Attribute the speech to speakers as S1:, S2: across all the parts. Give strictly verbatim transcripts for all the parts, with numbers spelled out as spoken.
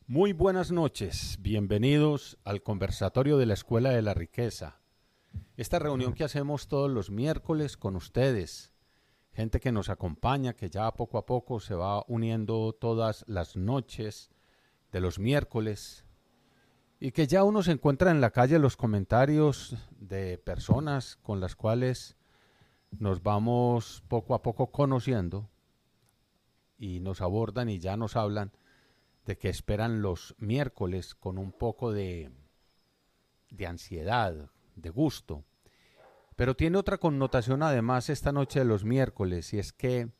S1: Muy buenas noches, bienvenidos al conversatorio de la Escuela de la Riqueza. Esta reunión que hacemos todos los miércoles con ustedes, gente que nos acompaña, que ya poco a poco se va uniendo todas las noches de los miércoles y que ya uno se encuentra en la calle los comentarios de personas con las cuales nos vamos poco a poco conociendo y nos abordan y ya nos hablan de que esperan los miércoles con un poco de, de ansiedad, de gusto. Pero tiene otra connotación además esta noche de los miércoles, y es que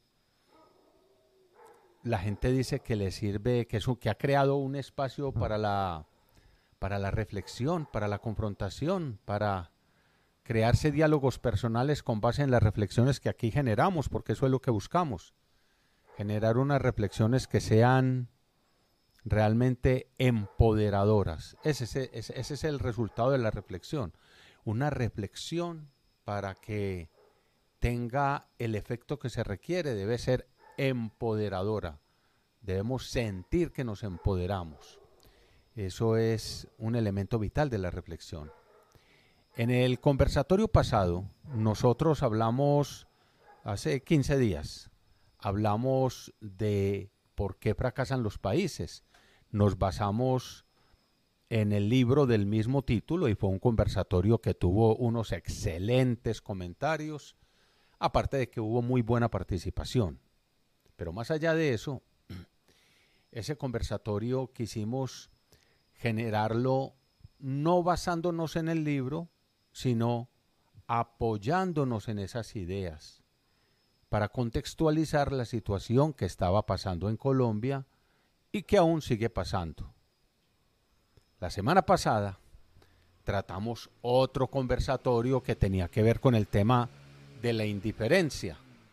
S1: la gente dice que le sirve, que, eso, que ha creado un espacio para la, para la reflexión, para la confrontación, para crearse diálogos personales con base en las reflexiones que aquí generamos, porque eso es lo que buscamos. Generar unas reflexiones que sean realmente empoderadoras. Ese, ese, ese es el resultado de la reflexión. Una reflexión, para que tenga el efecto que se requiere, debe ser empoderadora. Debemos sentir que nos empoderamos. Eso es un elemento vital de la reflexión. En el conversatorio pasado, nosotros hablamos, hace quince días, hablamos de por qué fracasan los países. Nos basamos en el libro del mismo título y fue un conversatorio que tuvo unos excelentes comentarios, aparte de que hubo muy buena participación. Pero más allá de eso, ese conversatorio quisimos generarlo no basándonos en el libro, sino apoyándonos en esas ideas para contextualizar la situación que estaba pasando en Colombia y que aún sigue pasando. La semana pasada tratamos otro conversatorio que tenía que ver con el tema de la indiferencia.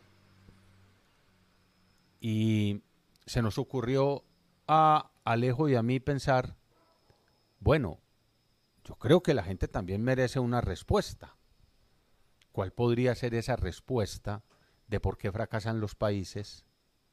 S1: Y se nos ocurrió a Alejo y a mí pensar, bueno, yo creo que la gente también merece una respuesta. ¿Cuál podría ser esa respuesta de por qué fracasan los países?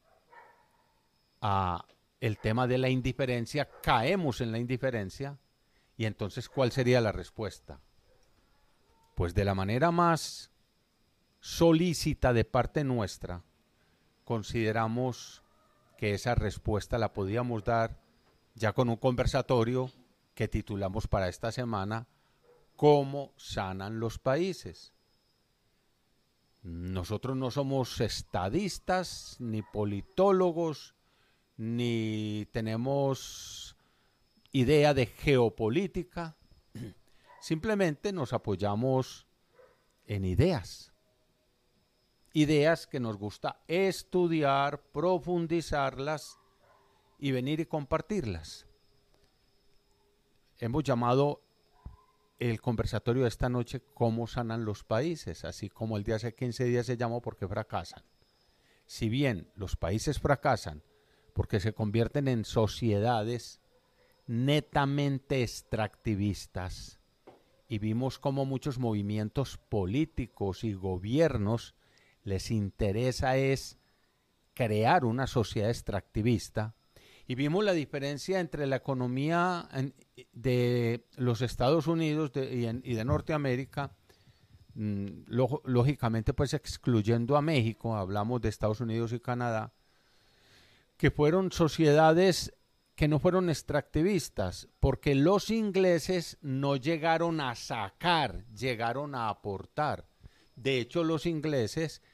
S1: A el tema de la indiferencia, caemos en la indiferencia, y entonces ¿cuál sería la respuesta? Pues de la manera más solícita de parte nuestra, consideramos que esa respuesta la podíamos dar ya con un conversatorio que titulamos para esta semana ¿Cómo sanan los países? Nosotros no somos estadistas ni politólogos, ni tenemos idea de geopolítica, simplemente nos apoyamos en ideas, ideas que nos gusta estudiar, profundizarlas y venir y compartirlas. Hemos llamado el conversatorio de esta noche ¿Cómo sanan los países?, así como el de hace quince días se llamó ¿Por qué fracasan? Si bien los países fracasan porque se convierten en sociedades netamente extractivistas, y vimos cómo muchos movimientos políticos y gobiernos les interesa es crear una sociedad extractivista, y vimos la diferencia entre la economía de los Estados Unidos de, y, en, y de Norteamérica, mmm, lógicamente pues excluyendo a México, hablamos de Estados Unidos y Canadá, que fueron sociedades que no fueron extractivistas, porque los ingleses no llegaron a sacar, llegaron a aportar. De hecho, los ingleses,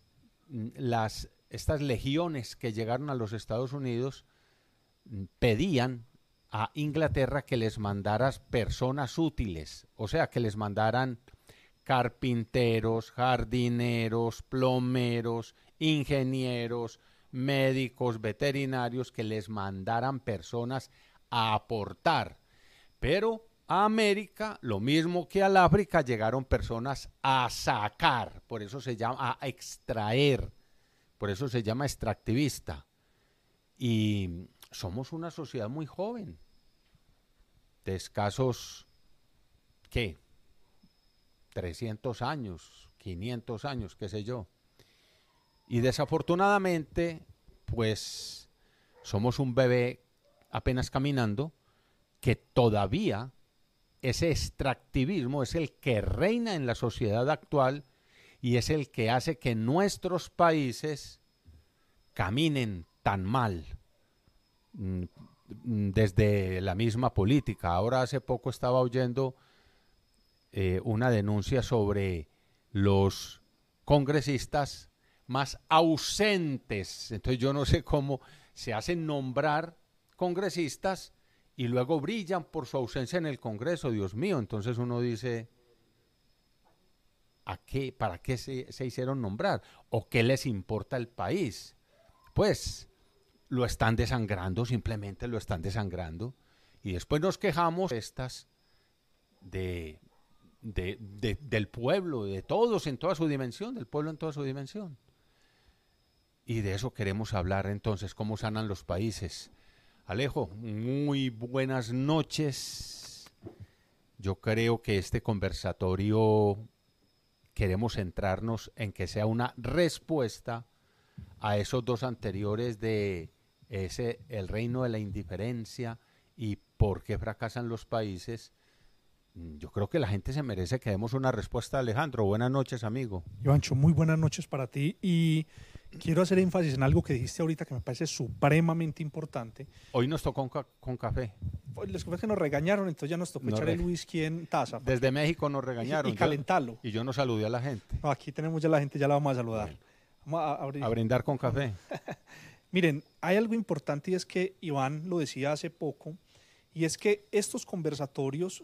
S1: las, estas legiones que llegaron a los Estados Unidos, pedían a Inglaterra que les mandara personas útiles, o sea, que les mandaran carpinteros, jardineros, plomeros, ingenieros, médicos, veterinarios, que les mandaran personas a aportar. Pero a América, lo mismo que al África, llegaron personas a sacar, por eso se llama a extraer, por eso se llama extractivista. Y somos una sociedad muy joven, de escasos, ¿qué? trescientos años, quinientos años, qué sé yo. Y desafortunadamente, pues somos un bebé apenas caminando, que todavía ese extractivismo es el que reina en la sociedad actual y es el que hace que nuestros países caminen tan mal desde la misma política. Ahora hace poco estaba oyendo eh, una denuncia sobre los congresistas más ausentes. Entonces yo no sé cómo se hacen nombrar congresistas y luego brillan por su ausencia en el Congreso, Dios mío. Entonces uno dice, ¿a qué, para qué se, se hicieron nombrar? ¿O qué les importa el país? Pues lo están desangrando, simplemente lo están desangrando. Y después nos quejamos estas de, de, de, del pueblo, de todos en toda su dimensión, del pueblo en toda su dimensión. Y de eso queremos hablar entonces, cómo sanan los países. Alejo, muy buenas noches. Yo creo que este conversatorio queremos centrarnos en que sea una respuesta a esos dos anteriores de ese, el reino de la indiferencia y por qué fracasan los países. Yo creo que la gente se merece que demos una respuesta. Alejandro, buenas noches, amigo.
S2: Ivancho, muy buenas noches para ti y quiero hacer énfasis en algo que dijiste ahorita que me parece supremamente importante.
S1: Hoy nos tocó con, con café.
S2: Les que nos regañaron, entonces ya nos tocó
S1: no
S2: echar
S1: re...
S2: el whisky en taza.
S1: Desde México nos regañaron.
S2: Y, y calentarlo.
S1: Yo, y yo no saludé a la gente.
S2: No, aquí tenemos ya la gente, ya la vamos a saludar.
S1: Bueno,
S2: vamos a, abrir.
S1: a brindar con café.
S2: Miren, hay algo importante y es que Iván lo decía hace poco, y es que estos conversatorios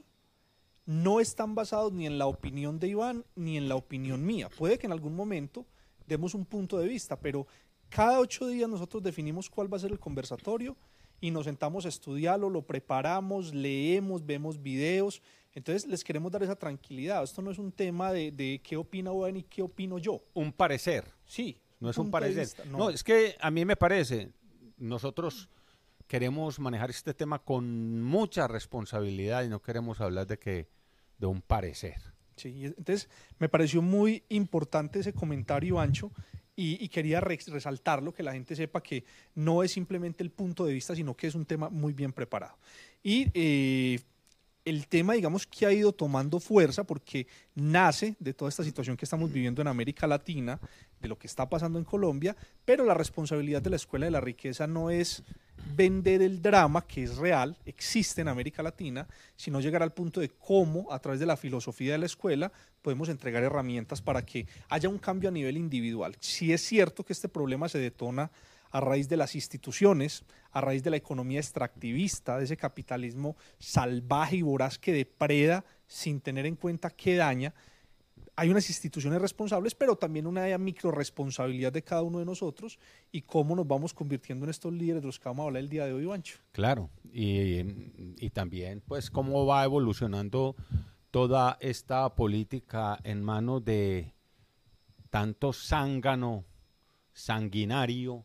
S2: no están basados ni en la opinión de Iván ni en la opinión mía. Puede que en algún momento demos un punto de vista, pero cada ocho días nosotros definimos cuál va a ser el conversatorio y nos sentamos a estudiarlo, lo preparamos, leemos, vemos videos. Entonces les queremos dar esa tranquilidad. Esto no es un tema de, de qué opina Iván y qué opino yo.
S1: Un parecer.
S2: Sí.
S1: No es un parecer.
S2: Vista, no.
S1: no, es que a mí me parece, nosotros queremos manejar este tema con mucha responsabilidad y no queremos hablar de que de un parecer.
S2: Sí, entonces me pareció muy importante ese comentario, Ancho, y, y quería re resaltarlo, que la gente sepa que no es simplemente el punto de vista, sino que es un tema muy bien preparado. Y eh, el tema, digamos, que ha ido tomando fuerza porque nace de toda esta situación que estamos viviendo en América Latina, de lo que está pasando en Colombia, pero la responsabilidad de la Escuela de la Riqueza no es vender el drama, que es real, existe en América Latina, sino llegar al punto de cómo, a través de la filosofía de la escuela, podemos entregar herramientas para que haya un cambio a nivel individual. Sí es cierto que este problema se detona a raíz de las instituciones, a raíz de la economía extractivista, de ese capitalismo salvaje y voraz que depreda sin tener en cuenta qué daña. Hay unas instituciones responsables, pero también una microresponsabilidad de cada uno de nosotros y cómo nos vamos convirtiendo en estos líderes de los que vamos a hablar el día de hoy, Ivancho.
S1: Claro, y, y también pues cómo va evolucionando toda esta política en manos de tanto zángano, sanguinario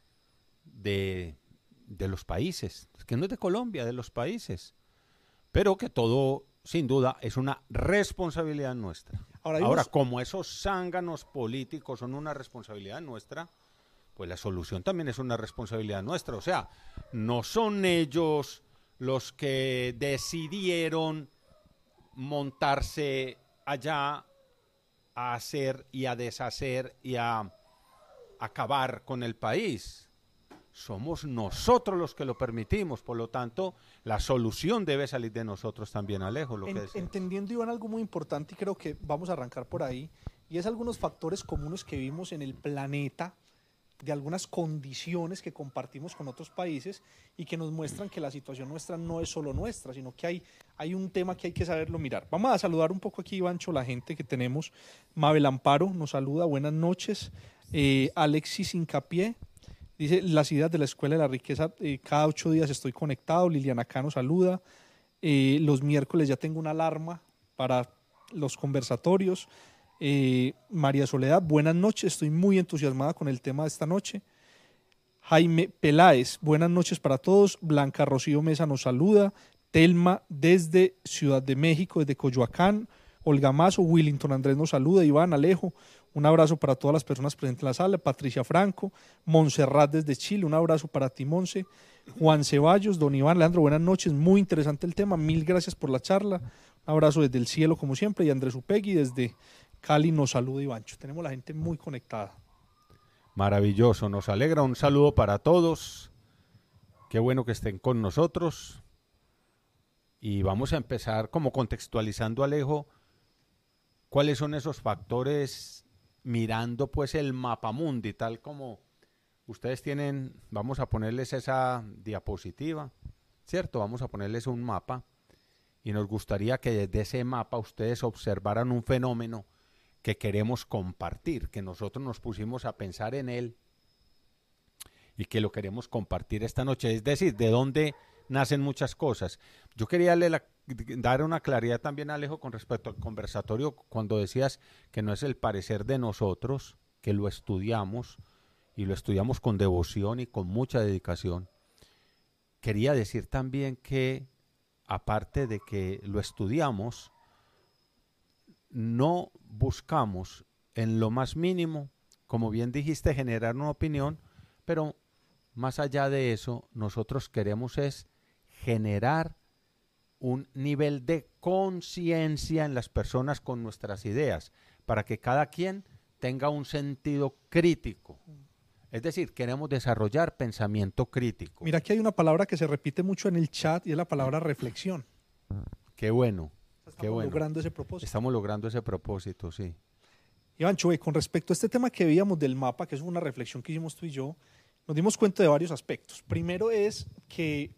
S1: de, de los países, que no es de Colombia, de los países, pero que todo sin duda es una responsabilidad nuestra. Ahora, Ahora unos... como esos zánganos políticos son una responsabilidad nuestra, pues la solución también es una responsabilidad nuestra. O sea, no son ellos los que decidieron montarse allá a hacer y a deshacer y a acabar con el país. Somos nosotros los que lo permitimos, por lo tanto, la solución debe salir de nosotros también, Alejo. Lo
S2: en,
S1: que
S2: entendiendo, Iván, algo muy importante, y creo que vamos a arrancar por ahí, y es algunos factores comunes que vimos en el planeta, de algunas condiciones que compartimos con otros países y que nos muestran que la situación nuestra no es solo nuestra, sino que hay, hay un tema que hay que saberlo mirar. Vamos a saludar un poco aquí, Ivancho, la gente que tenemos. Mabel Amparo nos saluda, buenas noches. Eh, Alexis Incapié dice, las ideas de la Escuela de la Riqueza, eh, cada ocho días estoy conectado. Liliana Cano saluda. Eh, los miércoles ya tengo una alarma para los conversatorios. Eh, María Soledad, buenas noches, estoy muy entusiasmada con el tema de esta noche. Jaime Peláez, buenas noches para todos. Blanca Rocío Mesa nos saluda. Telma desde Ciudad de México, desde Coyoacán. Olga Mazo, Willington Andrés nos saluda. Iván, Alejo, un abrazo para todas las personas presentes en la sala. Patricia Franco, Montserrat desde Chile, un abrazo para ti, Monse. Juan Ceballos, don Iván, Leandro, buenas noches, muy interesante el tema, mil gracias por la charla, un abrazo desde el cielo como siempre, y Andrés Upegui desde Cali nos saluda Ivancho, tenemos la gente muy conectada.
S1: Maravilloso, nos alegra, un saludo para todos, qué bueno que estén con nosotros, y vamos a empezar como contextualizando, Alejo, cuáles son esos factores mirando pues el mapamundi, tal como ustedes tienen, vamos a ponerles esa diapositiva, ¿cierto? Vamos a ponerles un mapa y nos gustaría que desde ese mapa ustedes observaran un fenómeno que queremos compartir, que nosotros nos pusimos a pensar en él y que lo queremos compartir esta noche. Es decir, de dónde nacen muchas cosas. Yo quería darle la, dar una claridad también, Alejo, con respecto al conversatorio, cuando decías que no es el parecer de nosotros, que lo estudiamos, y lo estudiamos con devoción y con mucha dedicación. Quería decir también que, aparte de que lo estudiamos, no buscamos en lo más mínimo, como bien dijiste, generar una opinión, pero más allá de eso, nosotros queremos es generar un nivel de conciencia en las personas con nuestras ideas, para que cada quien tenga un sentido crítico. Es decir, queremos desarrollar pensamiento crítico.
S2: Mira que hay una palabra que se repite mucho en el chat y es la palabra reflexión.
S1: Qué bueno,
S2: Estamos
S1: qué bueno.
S2: logrando ese propósito.
S1: Estamos logrando ese propósito, sí.
S2: Ivancho, con respecto a este tema que veíamos del mapa, que es una reflexión que hicimos tú y yo, nos dimos cuenta de varios aspectos. Primero es que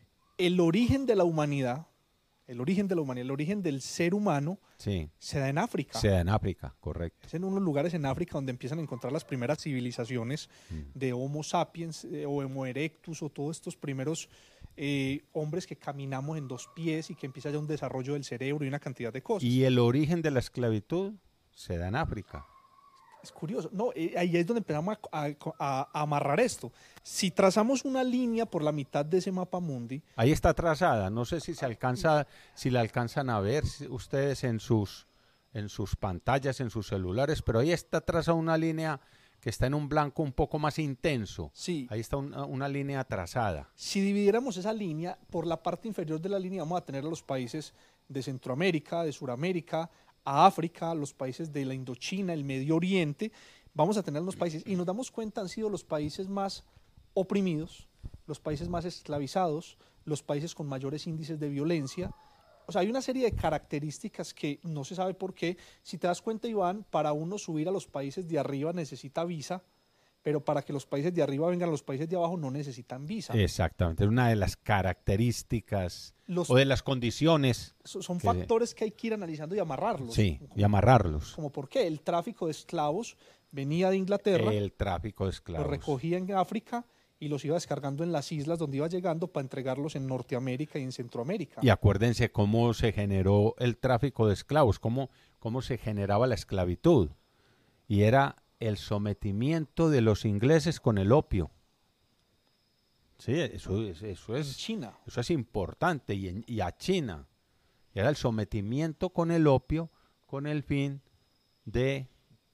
S2: el origen de la humanidad, el origen de la humanidad, el origen del ser humano,
S1: Sí.
S2: se da en África.
S1: Se da en África, correcto.
S2: Es en unos lugares en África donde empiezan a encontrar las primeras civilizaciones
S1: Mm.
S2: de Homo sapiens eh, o Homo erectus o todos estos primeros eh, hombres que caminamos en dos pies y que empieza ya un desarrollo del cerebro y una cantidad de cosas.
S1: Y el origen de la esclavitud se da en África.
S2: Es curioso. No, eh, ahí es donde empezamos a, a- a- a amarrar esto. Si trazamos una línea por la mitad de ese mapa mundi,
S1: Ahí está trazada, no sé si se alcanza, si la alcanzan a ver si- ustedes en sus, en sus pantallas, en sus celulares, pero ahí está trazada una línea que está en un blanco un poco más intenso.
S2: sí,
S1: Ahí está una, una línea trazada.
S2: si dividiéramos esa línea, por la parte inferior de la línea vamos a tener a los países de Centroamérica, de Suramérica, a África, los países de la Indochina, el Medio Oriente, vamos a tener los países, y nos damos cuenta han sido los países más oprimidos, los países más esclavizados, los países con mayores índices de violencia. O sea, hay una serie de características que no se sabe por qué. Si te das cuenta, Iván, para uno subir a los países de arriba necesita visa, pero para que los países de arriba vengan a los países de abajo no necesitan visa.
S1: Exactamente, es una de las características
S2: Los,
S1: o de las condiciones,
S2: so- son
S1: que-
S2: factores que hay que ir analizando y amarrarlos.
S1: sí,
S2: Como-
S1: y amarrarlos.
S2: Como por qué. El tráfico de esclavos venía de Inglaterra,
S1: El tráfico de
S2: los
S1: esclavos.
S2: recogía en África y los iba descargando en las islas donde iba llegando para entregarlos en Norteamérica y en Centroamérica.
S1: Y acuérdense cómo se generó el tráfico de esclavos, cómo, cómo se generaba la esclavitud. Y era el sometimiento de los ingleses con el opio. Sí, eso, es- eso,
S2: En
S1: es,
S2: China.
S1: eso es importante. Y, en- y a China. Era el sometimiento con el opio con el fin de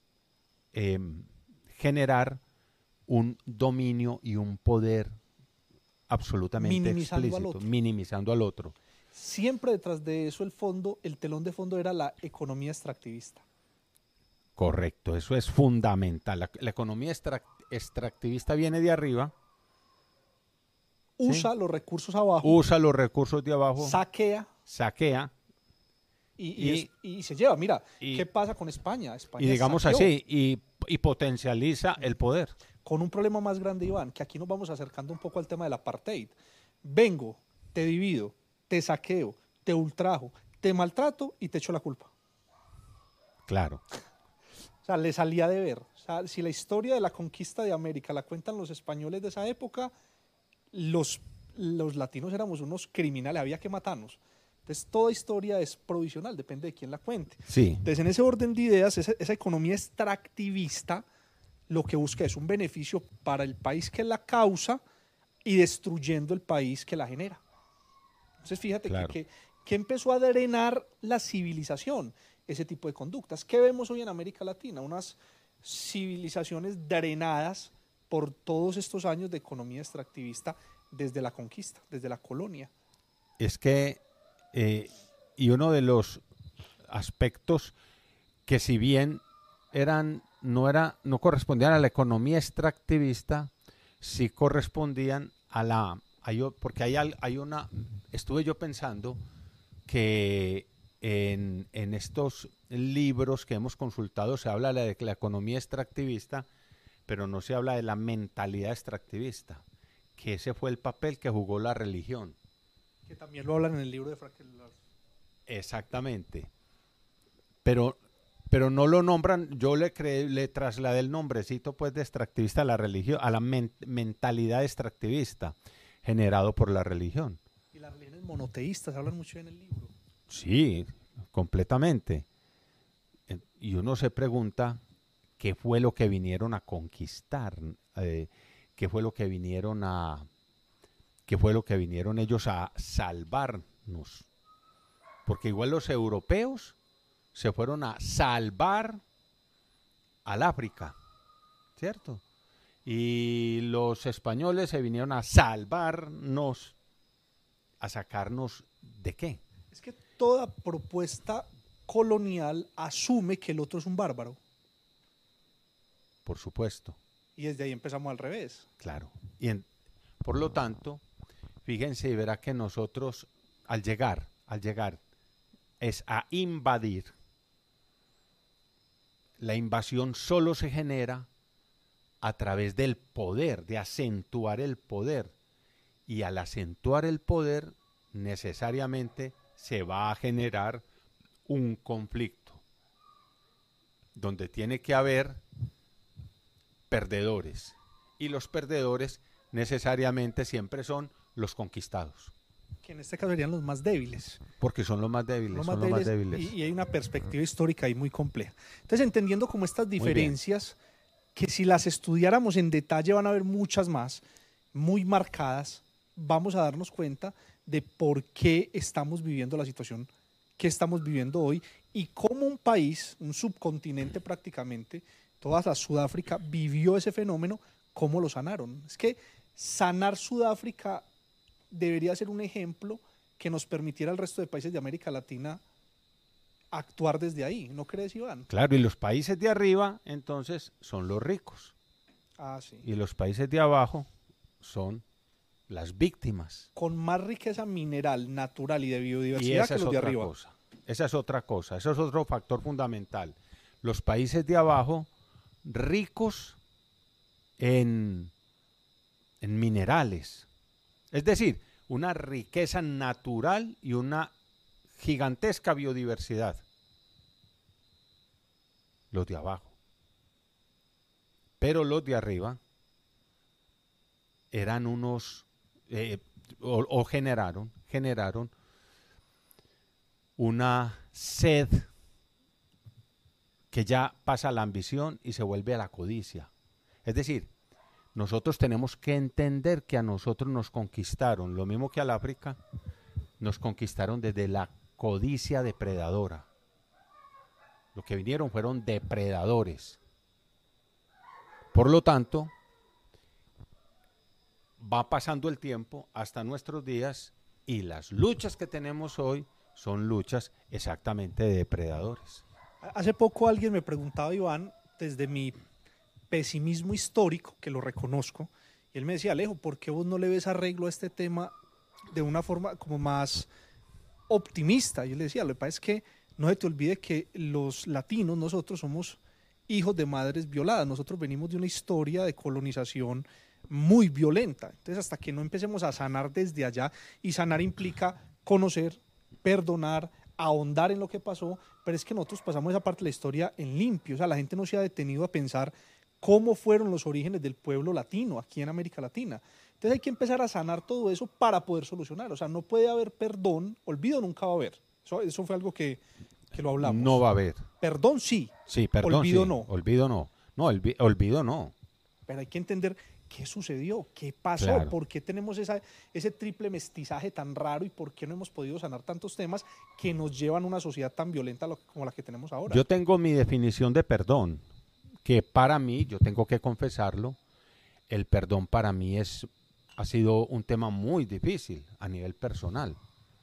S1: em, generar un dominio y un poder absolutamente
S2: Minimizando al
S1: explícito,
S2: otro.
S1: minimizando al otro.
S2: Siempre detrás de eso el fondo, el telón de fondo era la economía extractivista.
S1: Correcto, eso es fundamental. La, la economía extrac- extractivista viene de arriba,
S2: Usa los recursos abajo,
S1: usa los recursos de abajo,
S2: saquea
S1: saquea
S2: y, y,
S1: Y-
S2: es- y se lleva. Mira,
S1: y-
S2: ¿qué pasa con España? España
S1: y digamos
S2: saqueó.
S1: así, y, y potencializa el poder.
S2: Con un problema más grande, Iván, que aquí nos vamos acercando un poco al tema del apartheid. Vengo, te divido, te saqueo, te ultrajo, te maltrato y te echo la culpa.
S1: Claro,
S2: O sea, le salía de ver. O sea, si la historia de la conquista de América la cuentan los españoles de esa época, los, los latinos éramos unos criminales, había que matarnos. Entonces, toda historia es provisional, depende de quién la cuente.
S1: sí,
S2: Entonces, en ese orden de ideas, esa, esa economía extractivista lo que busca es un beneficio para el país que la causa y destruyendo el país que la genera. Entonces, fíjate
S1: Claro.
S2: que, que, que empezó a drenar la civilización, ese tipo de conductas. ¿Qué vemos hoy en América Latina? Unas civilizaciones drenadas por todos estos años de economía extractivista desde la conquista, desde la colonia.
S1: Es que, eh, y uno de los aspectos que si bien eran, no, era, no correspondían a la economía extractivista, sí correspondían a la, hay, porque hay, hay una, estuve yo pensando que en, en estos libros que hemos consultado se habla de la economía extractivista, pero no se habla de la mentalidad extractivista, que ese fue el papel que jugó la religión.
S2: Que también lo hablan en el libro de Frank.
S1: Exactamente. Pero, pero no lo nombran, yo le, creé, le trasladé el nombrecito pues de extractivista a la religión, a la men, mentalidad extractivista generado por la religión.
S2: Y las religiones monoteístas hablan mucho en el libro.
S1: Sí, completamente. Y uno se pregunta qué fue lo que vinieron a conquistar, eh, qué fue lo que vinieron a, qué fue lo que vinieron ellos a salvarnos. Porque igual los europeos se fueron a salvar al África, ¿cierto? Y los españoles se vinieron a salvarnos, a sacarnos ¿de qué?
S2: Es que toda propuesta colonial asume que el otro es un bárbaro.
S1: Por supuesto.
S2: Y desde ahí empezamos al revés.
S1: Claro. Y en, por lo tanto, fíjense y verá que nosotros al llegar, al llegar, es a invadir. La invasión solo se genera a través del poder, de acentuar el poder. Y al acentuar el poder, necesariamente se va a generar un conflicto, donde tiene que haber perdedores. Y los perdedores necesariamente siempre son los conquistados.
S2: Que en este caso serían los más débiles.
S1: Porque son los más débiles,
S2: los
S1: son
S2: más
S1: los
S2: débiles,
S1: más débiles.
S2: Y, y hay una perspectiva histórica ahí muy compleja. Entonces, entendiendo como estas diferencias, que si las estudiáramos en detalle van a haber muchas más, muy marcadas, vamos a darnos cuenta de por qué estamos viviendo la situación que estamos viviendo hoy y cómo un país, un subcontinente prácticamente, toda la Sudáfrica vivió ese fenómeno, cómo lo sanaron. Es que sanar Sudáfrica debería ser un ejemplo que nos permitiera al resto de países de América Latina actuar desde ahí, ¿no crees, Iván?
S1: Claro, y los países de arriba, entonces, son los ricos.
S2: Ah, sí.
S1: Y los países de abajo son las víctimas.
S2: Con más riqueza mineral, natural y de biodiversidad
S1: y esa
S2: que
S1: es
S2: los de
S1: otra
S2: arriba.
S1: Cosa. Esa es otra cosa, eso es otro factor fundamental. Los países de abajo, ricos en, en minerales. Es decir, una riqueza natural y una gigantesca biodiversidad. Los de abajo. Pero los de arriba eran unos, eh, o, o generaron, generaron una sed que ya pasa a la ambición y se vuelve a la codicia. Es decir, nosotros tenemos que entender que a nosotros nos conquistaron, lo mismo que al África, nos conquistaron desde la codicia depredadora. Lo que vinieron fueron depredadores. Por lo tanto, va pasando el tiempo hasta nuestros días y las luchas que tenemos hoy son luchas exactamente de depredadores.
S2: Hace poco alguien me preguntaba, Iván, desde mi pesimismo histórico, que lo reconozco, y él me decía, Alejo, ¿por qué vos no le ves arreglo a este tema de una forma como más optimista? Yo le decía, lo que pasa es que no se te olvide que los latinos, nosotros somos hijos de madres violadas, nosotros venimos de una historia de colonización muy violenta, entonces hasta que no empecemos a sanar desde allá, y sanar implica conocer, perdonar, ahondar en lo que pasó, pero es que nosotros pasamos esa parte de la historia en limpio, o sea, la gente no se ha detenido a pensar cómo fueron los orígenes del pueblo latino aquí en América Latina. Entonces hay que empezar a sanar todo eso para poder solucionar, o sea, no puede haber perdón, olvido nunca va a haber, eso, eso fue algo que, que lo hablamos.
S1: No va a haber.
S2: Perdón sí,
S1: sí perdón,
S2: olvido
S1: sí.
S2: no.
S1: Olvido no, no, olvi olvido no.
S2: Pero hay que entender qué sucedió, qué pasó,
S1: claro.
S2: por qué tenemos esa, ese triple mestizaje tan raro y por qué no hemos podido sanar tantos temas que nos llevan a una sociedad tan violenta como la que tenemos ahora.
S1: Yo tengo mi definición de perdón, que para mí, yo tengo que confesarlo, el perdón para mí es ha sido un tema muy difícil a nivel personal.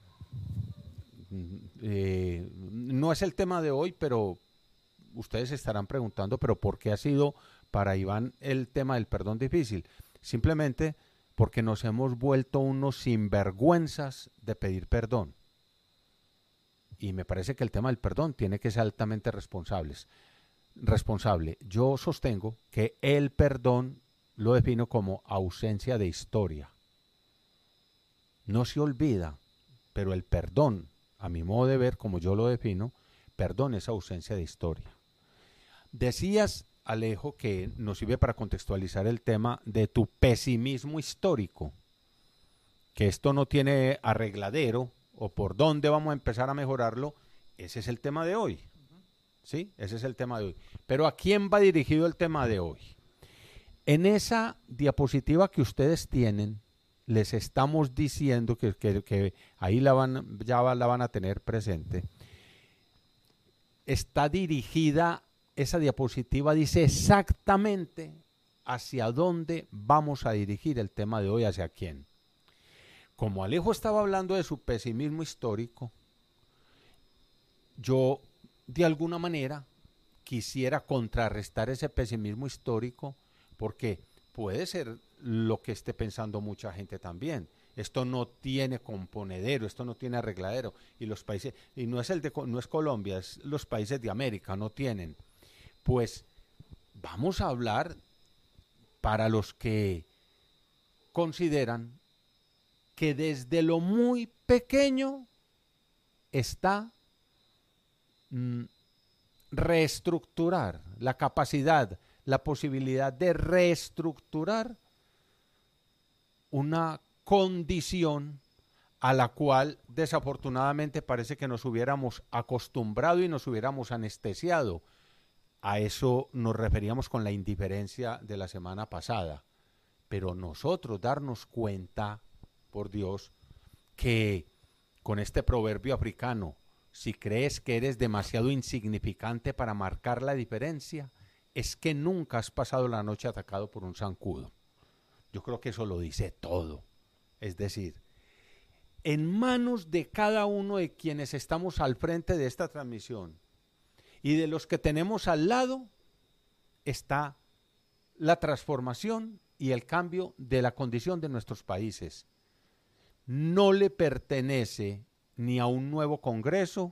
S1: Eh, no es el tema de hoy, pero ustedes estarán preguntando, pero ¿por qué ha sido para Iván el tema del perdón difícil? Simplemente porque nos hemos vuelto unos sinvergüenzas de pedir perdón. Y me parece que el tema del perdón tiene que ser altamente responsables. responsable. Yo sostengo que el perdón lo defino como ausencia de historia. No se olvida, pero el perdón, a mi modo de ver, como yo lo defino, perdón es ausencia de historia. Decías, Alejo, que nos sirve para contextualizar el tema de tu pesimismo histórico, que esto no tiene arregladero o por dónde vamos a empezar a mejorarlo. Ese es el tema de hoy. ¿Sí? Ese es el tema de hoy. Pero ¿a quién va dirigido el tema de hoy? En esa diapositiva que ustedes tienen, les estamos diciendo que, que, que ahí la van, ya la van a tener presente. Está dirigida, esa diapositiva dice exactamente hacia dónde vamos a dirigir el tema de hoy, hacia quién. Como Alejo estaba hablando de su pesimismo histórico, yo de alguna manera quisiera contrarrestar ese pesimismo histórico, porque puede ser lo que esté pensando mucha gente también. Esto no tiene componedero, esto no tiene arregladero, y los países, y no es el de, no es Colombia, es los países de América, no tienen. Pues vamos a hablar para los que consideran que desde lo muy pequeño está mm, reestructurar, la capacidad, la posibilidad de reestructurar una condición a la cual desafortunadamente parece que nos hubiéramos acostumbrado y nos hubiéramos anestesiado. A eso nos referíamos con la indiferencia de la semana pasada. Pero nosotros darnos cuenta, por Dios, que con este proverbio africano, si crees que eres demasiado insignificante para marcar la diferencia, es que nunca has pasado la noche atacado por un zancudo. Yo creo que eso lo dice todo. Es decir, en manos de cada uno de quienes estamos al frente de esta transmisión y de los que tenemos al lado está la transformación y el cambio de la condición de nuestros países. No le pertenece ni a un nuevo Congreso,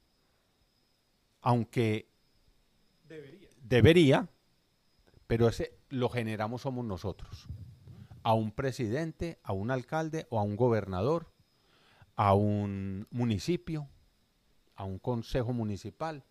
S1: aunque debería, debería pero ese lo generamos somos nosotros. A un presidente, a un alcalde o a un gobernador, a un municipio, a un consejo municipal.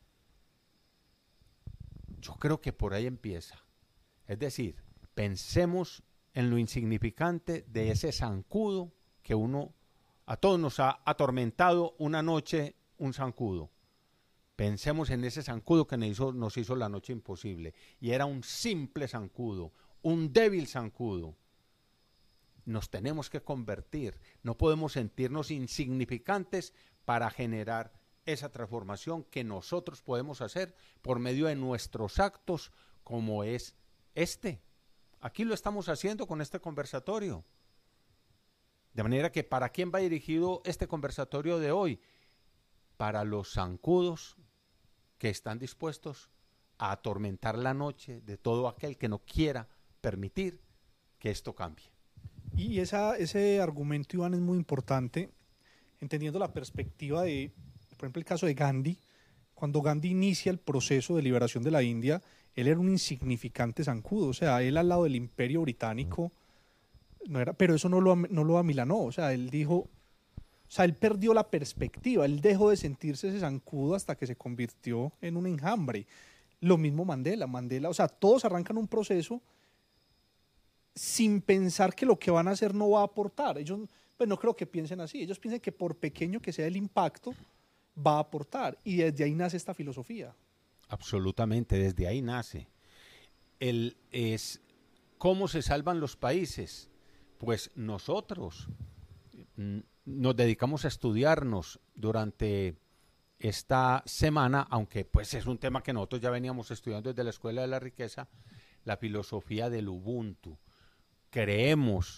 S1: Yo creo que por ahí empieza. Es decir, pensemos en lo insignificante de ese zancudo que uno, a todos nos ha atormentado una noche un zancudo. Pensemos en ese zancudo que nos hizo, nos hizo la noche imposible. Y era un simple zancudo, un débil zancudo. Nos tenemos que convertir, no podemos sentirnos insignificantes para generar esa transformación que nosotros podemos hacer por medio de nuestros actos, como es este. Aquí lo estamos haciendo con este conversatorio. De manera que, ¿para quién va dirigido este conversatorio de hoy? Para los zancudos que están dispuestos a atormentar la noche de todo aquel que no quiera permitir que esto cambie.
S2: Y esa, ese argumento, Iván, es muy importante, entendiendo la perspectiva de, por ejemplo, el caso de Gandhi. Cuando Gandhi inicia el proceso de liberación de la India, él era un insignificante zancudo, o sea, él al lado del Imperio Británico, no era, pero eso no lo, no lo amilanó, o sea, él dijo, o sea, él perdió la perspectiva, él dejó de sentirse ese zancudo hasta que se convirtió en un enjambre. Lo mismo Mandela, Mandela, o sea, todos arrancan un proceso sin pensar que lo que van a hacer no va a aportar. Ellos, pues no creo que piensen así, ellos piensan que por pequeño que sea el impacto, va a aportar, y desde ahí nace esta filosofía.
S1: Absolutamente, desde ahí nace. El, es, ¿cómo se salvan los países? Pues nosotros mm, nos dedicamos a estudiarnos durante esta semana, aunque pues es un tema que nosotros ya veníamos estudiando desde la Escuela de la Riqueza, la filosofía del Ubuntu. Creemos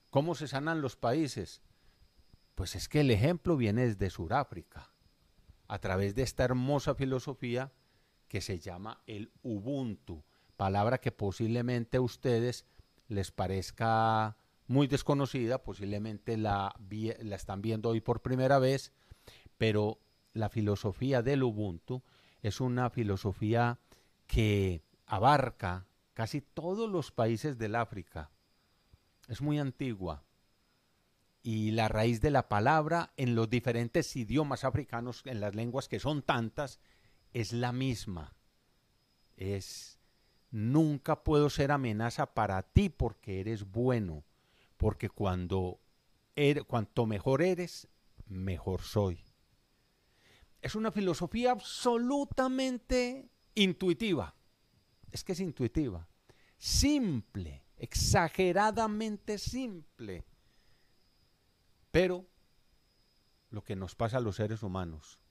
S1: ¿Cómo se sanan los países? Pues es que el ejemplo viene desde Sudáfrica, a través de esta hermosa filosofía que se llama el Ubuntu, palabra que posiblemente a ustedes les parezca muy desconocida, posiblemente la, la están viendo hoy por primera vez, pero la filosofía del Ubuntu es una filosofía que abarca casi todos los países del África. Es muy antigua y la raíz de la palabra en los diferentes idiomas africanos, en las lenguas que son tantas, es la misma. Es nunca puedo ser amenaza para ti porque eres bueno, porque cuando er, cuanto mejor eres, mejor soy. Es una filosofía absolutamente intuitiva. Es que es intuitiva, simple, exageradamente simple. Pero lo que nos pasa a los seres humanos,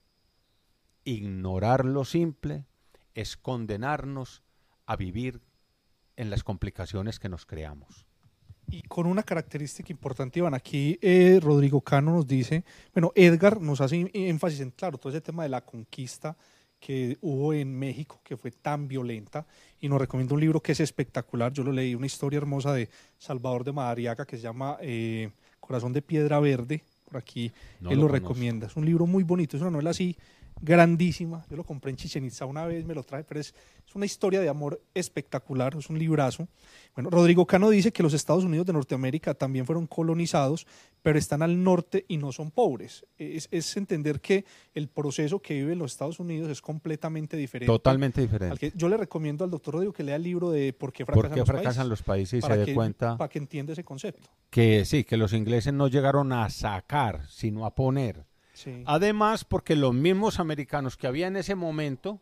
S1: ignorar lo simple es condenarnos a vivir en las complicaciones que nos creamos.
S2: Y con una característica importante, Iván, aquí eh, Rodrigo Cano nos dice, bueno, Edgar nos hace énfasis en, claro, todo ese tema de la conquista que hubo en México, que fue tan violenta, y nos recomienda un libro que es espectacular. Yo lo leí, una historia hermosa de Salvador de Madariaga que se llama eh, Corazón de Piedra Verde. Por aquí
S1: no
S2: él
S1: lo,
S2: lo
S1: conozco.
S2: recomienda. Es un libro muy bonito, es una novela así grandísima. Yo lo compré en Chichén Itzá una vez, me lo traje, pero es, es una historia de amor espectacular, es un librazo. Bueno, Rodrigo Cano dice que los Estados Unidos de Norteamérica también fueron colonizados, pero están al norte y no son pobres. Es, es entender que el proceso que viven los Estados Unidos es completamente diferente.
S1: Totalmente diferente.
S2: Al que yo le recomiendo al doctor Rodrigo que lea el libro de ¿Por qué fracasan,
S1: ¿Por qué
S2: los,
S1: fracasan
S2: países?
S1: los países? Y
S2: Para
S1: se
S2: que,
S1: dé cuenta
S2: para que entienda ese concepto.
S1: Que sí, que los ingleses no llegaron a sacar, sino a poner.
S2: Sí.
S1: Además, porque los mismos americanos que había en ese momento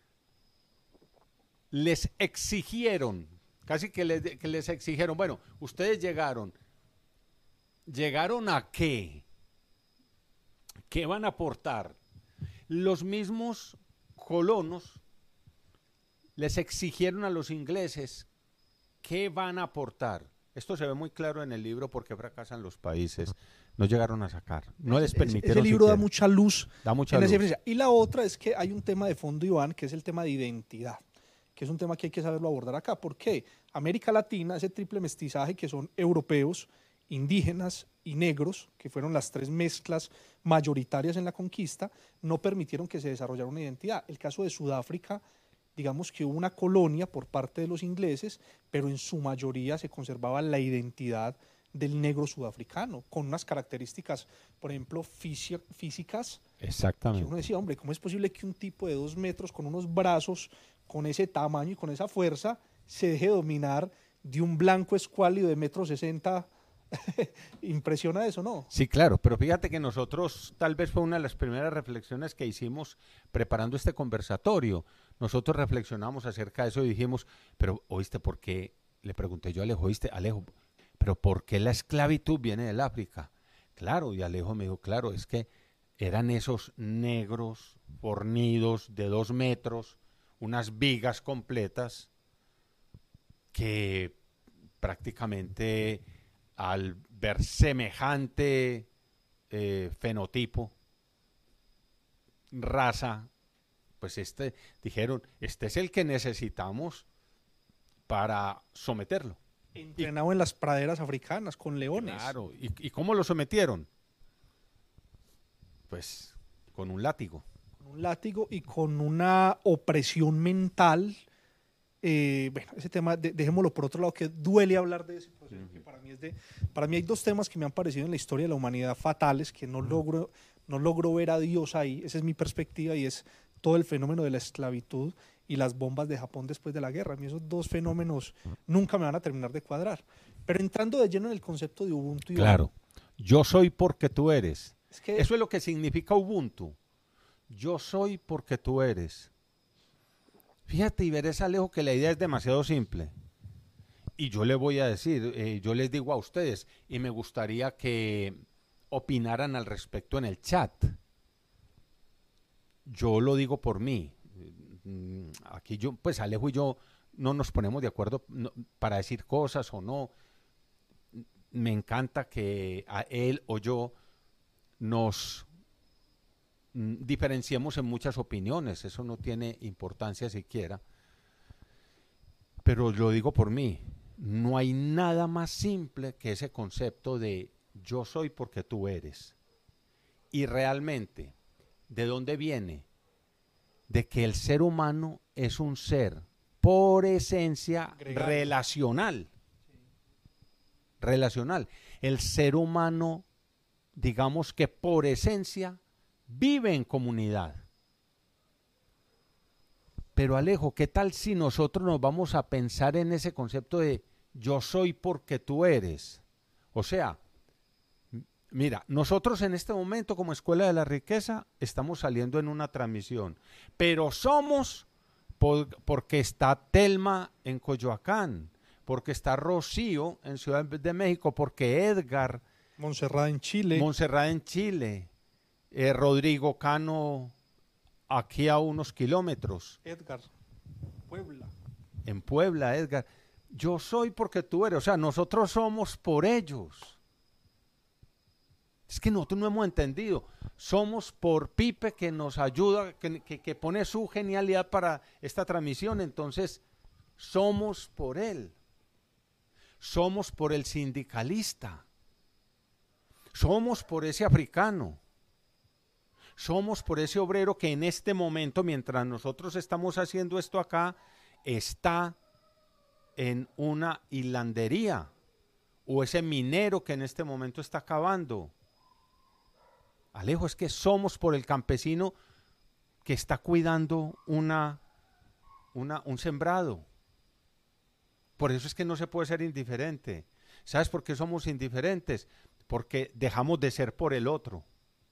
S1: les exigieron, casi que les, que les exigieron, bueno, ustedes llegaron, ¿llegaron a qué? ¿Qué van a aportar? Los mismos colonos les exigieron a los ingleses qué van a aportar. Esto se ve muy claro en el libro Por qué fracasan los países. No llegaron a sacar, no les permitieron.
S2: Ese libro
S1: siquiera.
S2: da mucha luz.
S1: Da mucha
S2: en
S1: luz.
S2: Esa y la otra es que hay un tema de fondo, Iván, que es el tema de identidad, que es un tema que hay que saberlo abordar acá. ¿Por qué? América Latina, ese triple mestizaje que son europeos, indígenas y negros, que fueron las tres mezclas mayoritarias en la conquista, no permitieron que se desarrollara una identidad. El caso de Sudáfrica, digamos que hubo una colonia por parte de los ingleses, pero en su mayoría se conservaba la identidad del negro sudafricano, con unas características, por ejemplo, físicas.
S1: Exactamente.
S2: Que uno decía, hombre, ¿cómo es posible que un tipo de dos metros, con unos brazos, con ese tamaño y con esa fuerza, se deje dominar de un blanco escuálido de metro sesenta? Impresiona eso, ¿no?
S1: Sí, claro, pero fíjate que nosotros, tal vez fue una de las primeras reflexiones que hicimos preparando este conversatorio. Nosotros reflexionamos acerca de eso y dijimos, pero oíste, ¿por qué? Le pregunté yo a Alejo, oíste, Alejo, pero ¿por qué la esclavitud viene del África? Claro, y Alejo me dijo, claro, es que eran esos negros fornidos de dos metros, unas vigas completas, que prácticamente al ver semejante eh, fenotipo, raza, pues este, dijeron, este es el que necesitamos para someterlo.
S2: Entrenado y, en las praderas africanas con leones.
S1: Claro, ¿y, y cómo lo sometieron? Pues con un látigo.
S2: Con un látigo y con una opresión mental. Eh, bueno, ese tema, de, dejémoslo por otro lado, que duele hablar de ese proceso, uh-huh. que para mí es de, para mí hay dos temas que me han parecido en la historia de la humanidad fatales, que no uh-huh. logro, no logro ver a Dios ahí, esa es mi perspectiva, y es todo el fenómeno de la esclavitud y las bombas de Japón después de la guerra. A mí esos dos fenómenos nunca me van a terminar de cuadrar. Pero entrando de lleno en el concepto de Ubuntu.
S1: Claro, yo soy porque tú eres.
S2: Es que
S1: eso es lo que significa Ubuntu. Yo soy porque tú eres. Fíjate, y verás, Alejo, que la idea es demasiado simple. Y yo le voy a decir, eh, yo les digo a ustedes, y me gustaría que opinaran al respecto en el chat. Yo lo digo por mí. Aquí yo, pues Alejo y yo no nos ponemos de acuerdo no, para decir cosas o no. me encanta que a él o yo nos mm, diferenciemos en muchas opiniones, eso no tiene importancia siquiera, pero lo digo por mí, no hay nada más simple que ese concepto de yo soy porque tú eres. Y realmente, ¿de dónde viene? De que el ser humano es un ser por esencia
S2: Gregario.
S1: relacional. Relacional. El ser humano, digamos que por esencia, vive en comunidad. Pero Alejo, ¿qué tal si nosotros nos vamos a pensar en ese concepto de yo soy porque tú eres? O sea, mira, nosotros en este momento como Escuela de la Riqueza estamos saliendo en una transmisión, pero somos por, porque está Telma en Coyoacán, porque está Rocío en Ciudad de México, porque Edgar,
S2: Montserrat en Chile.
S1: Montserrat en Chile, eh, Rodrigo Cano aquí a unos kilómetros.
S2: Edgar, Puebla.
S1: En Puebla, Edgar. Yo soy porque tú eres, o sea, nosotros somos por ellos. Es que nosotros no hemos entendido. Somos por Pipe que nos ayuda, que, que, que pone su genialidad para esta transmisión. Entonces, somos por él. Somos por el sindicalista. Somos por ese africano. Somos por ese obrero que en este momento, mientras nosotros estamos haciendo esto acá, está en una hilandería. O ese minero que en este momento está cavando. Alejo, es que somos por el campesino que está cuidando una, una, un sembrado. Por eso es que no se puede ser indiferente. ¿Sabes por qué somos indiferentes? Porque dejamos de ser por el otro.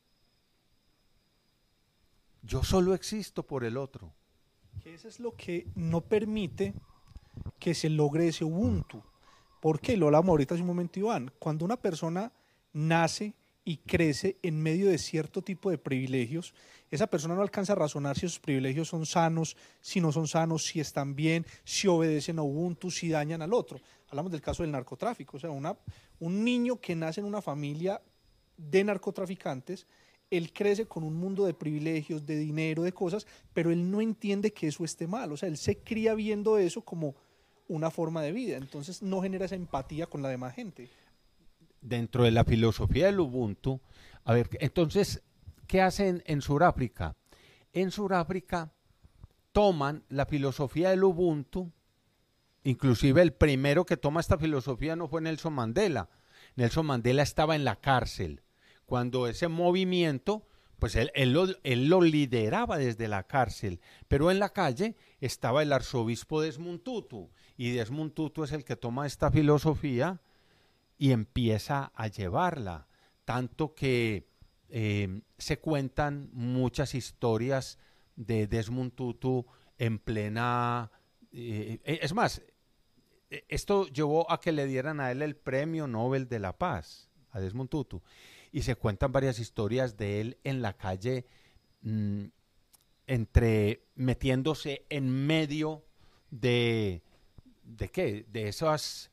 S1: Yo solo existo por el otro.
S2: Que eso es lo que no permite que se logre ese Ubuntu. ¿Por qué? Lo hablamos ahorita hace un momento, Iván. Cuando una persona nace y crece en medio de cierto tipo de privilegios, esa persona no alcanza a razonar si esos privilegios son sanos, si no son sanos, si están bien, si obedecen a Ubuntu, si dañan al otro. Hablamos del caso del narcotráfico, o sea, una, un niño que nace en una familia de narcotraficantes, él crece con un mundo de privilegios, de dinero, de cosas, pero él no entiende que eso esté mal, o sea, él se cría viendo eso como una forma de vida, entonces no genera esa empatía con la demás gente.
S1: Dentro de la filosofía del Ubuntu, a ver, entonces, ¿qué hacen en Sudáfrica? En Sudáfrica toman la filosofía del Ubuntu, inclusive el primero que toma esta filosofía no fue Nelson Mandela. Nelson Mandela estaba en la cárcel. Cuando ese movimiento, pues él, él, lo, él lo lideraba desde la cárcel, pero en la calle estaba el arzobispo Desmond Tutu, y Desmond Tutu es el que toma esta filosofía y empieza a llevarla, tanto que eh, se cuentan muchas historias de Desmond Tutu en plena... Eh, es más, esto llevó a que le dieran a él el Premio Nobel de la Paz, a Desmond Tutu, y se cuentan varias historias de él en la calle, mmm, entre metiéndose en medio de, ¿de qué? De esas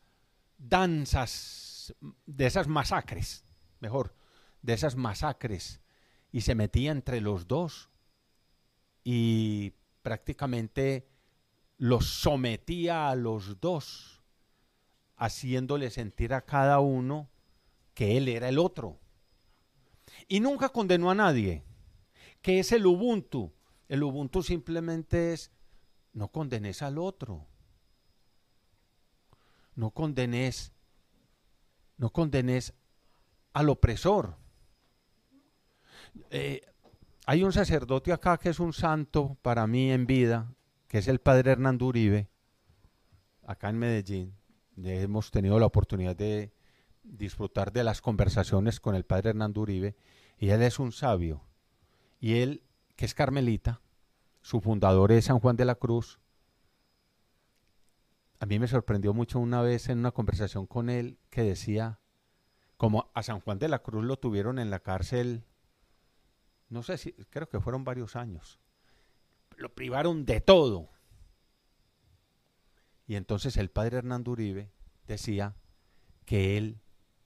S1: danzas, de esas masacres, mejor, de esas masacres, y se metía entre los dos y prácticamente los sometía a los dos, haciéndole sentir a cada uno que él era el otro. Y nunca condenó a nadie. ¿Qué es el Ubuntu? El Ubuntu simplemente es, no condenes al otro. No condenes, no condenes al opresor. Eh, hay un sacerdote acá que es un santo para mí en vida, que es el padre Hernando Uribe, acá en Medellín. Hemos tenido la oportunidad de disfrutar de las conversaciones con el padre Hernando Uribe, y él es un sabio, y él, que es carmelita, su fundador es San Juan de la Cruz. A mí me sorprendió mucho una vez en una conversación con él que decía, como a San Juan de la Cruz lo tuvieron en la cárcel, no sé si, creo que fueron varios años, lo privaron de todo. Y entonces el padre Hernando Uribe decía que él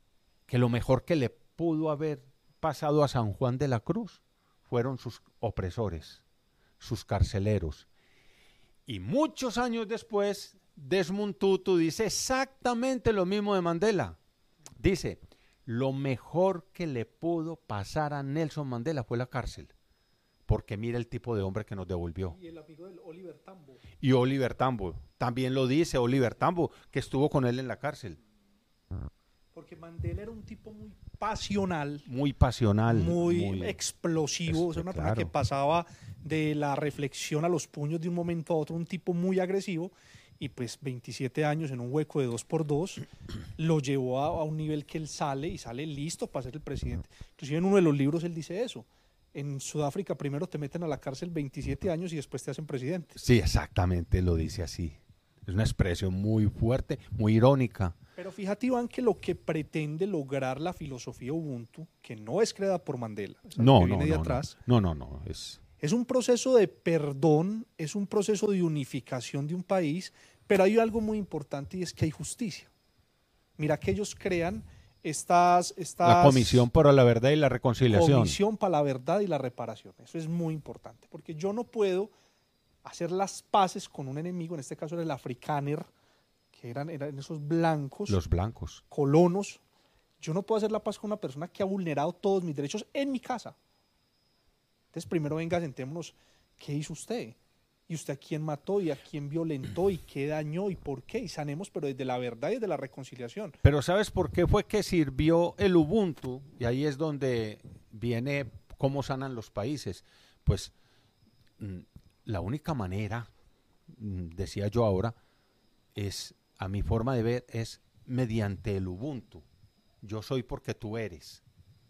S1: que lo mejor que le pudo haber pasado a San Juan de la Cruz fueron sus opresores, sus carceleros. Y muchos años después, Desmond Tutu dice exactamente lo mismo de Mandela. Dice, lo mejor que le pudo pasar a Nelson Mandela fue la cárcel, porque mira el tipo de hombre que nos devolvió.
S2: Y el amigo de Oliver Tambo.
S1: Y Oliver Tambo, también lo dice Oliver Tambo, que estuvo con él en la cárcel.
S2: Porque Mandela era un tipo muy pasional.
S1: Muy pasional.
S2: Muy,
S1: muy
S2: explosivo. Es, o sea, una claro. persona que pasaba de la reflexión a los puños de un momento a otro, un tipo muy agresivo. Y pues veintisiete años en un hueco de dos por dos lo llevó a, a un nivel que él sale y sale listo para ser el presidente. Inclusive en uno de los libros él dice eso. En Sudáfrica primero te meten a la cárcel veintisiete años y después te hacen presidente.
S1: Sí, exactamente, lo dice así. Es una expresión muy fuerte, muy irónica.
S2: Pero fíjate, Iván, que lo que pretende lograr la filosofía Ubuntu, que no es creada por Mandela,
S1: no,
S2: que
S1: no,
S2: viene de
S1: no,
S2: atrás,
S1: no, no, no, es...
S2: es un proceso de perdón, es un proceso de unificación de un país, pero hay algo muy importante y es que hay justicia. Mira que ellos crean estas... estas
S1: la Comisión para la Verdad y la Reconciliación.
S2: Comisión para la Verdad y la Reparación. Eso es muy importante, porque yo no puedo hacer las paces con un enemigo, en este caso era el afrikáner, que eran, eran esos blancos.
S1: Los blancos.
S2: Colonos. Yo no puedo hacer la paz con una persona que ha vulnerado todos mis derechos en mi casa. Entonces primero venga, sentémonos, ¿qué hizo usted? ¿Y usted a quién mató? ¿Y a quién violentó? ¿Y qué dañó? ¿Y por qué? Y sanemos, pero desde la verdad y desde la reconciliación.
S1: Pero ¿sabes por qué fue que sirvió el Ubuntu? Y ahí es donde viene cómo sanan los países. Pues la única manera, decía yo ahora, es, a mi forma de ver, es mediante el Ubuntu. Yo soy porque tú eres.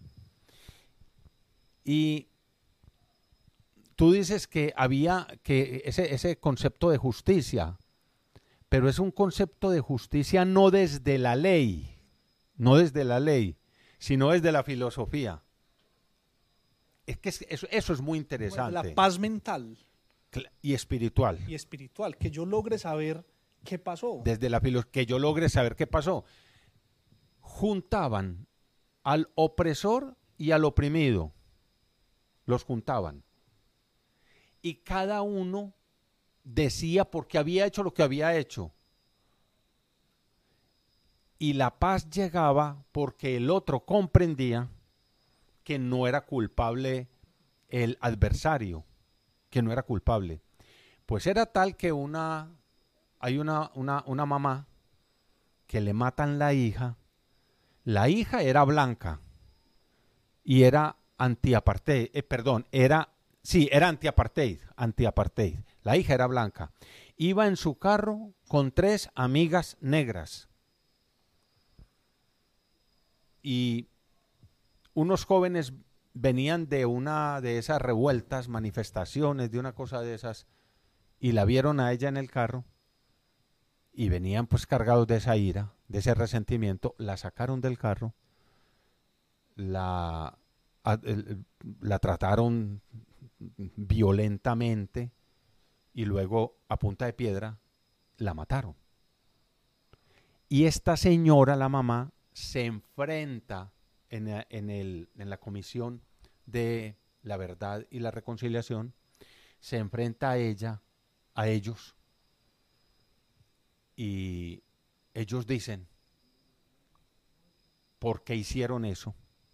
S1: Y tú dices que había que ese, ese concepto de justicia, pero es un concepto de justicia no desde la ley, no desde la ley, sino desde la filosofía. Es que eso, eso es muy interesante.
S2: La paz mental.
S1: Y espiritual.
S2: Y espiritual, que yo logre saber qué pasó.
S1: Desde la filosofía, que yo logre saber qué pasó. Juntaban al opresor y al oprimido. Los juntaban. Y cada uno decía por qué había hecho lo que había hecho. Y la paz llegaba porque el otro comprendía que no era culpable el adversario, que no era culpable. Pues era tal que una, hay una, una, una mamá que le matan la hija. La hija era blanca y era anti-apartheid, eh, perdón, era, sí, era anti-apartheid, anti-apartheid. La hija era blanca. Iba en su carro con tres amigas negras. Y unos jóvenes venían de una de esas revueltas, manifestaciones, de una cosa de esas, y la vieron a ella en el carro, y venían pues cargados de esa ira, de ese resentimiento, la sacaron del carro, la, a, el, la trataron violentamente, y luego a punta de piedra la mataron. Y esta señora, la mamá, se enfrenta en, en, el, en la Comisión de la Verdad y la Reconciliación, se enfrenta a ella, a ellos, y ellos dicen, ¿por qué hicieron eso?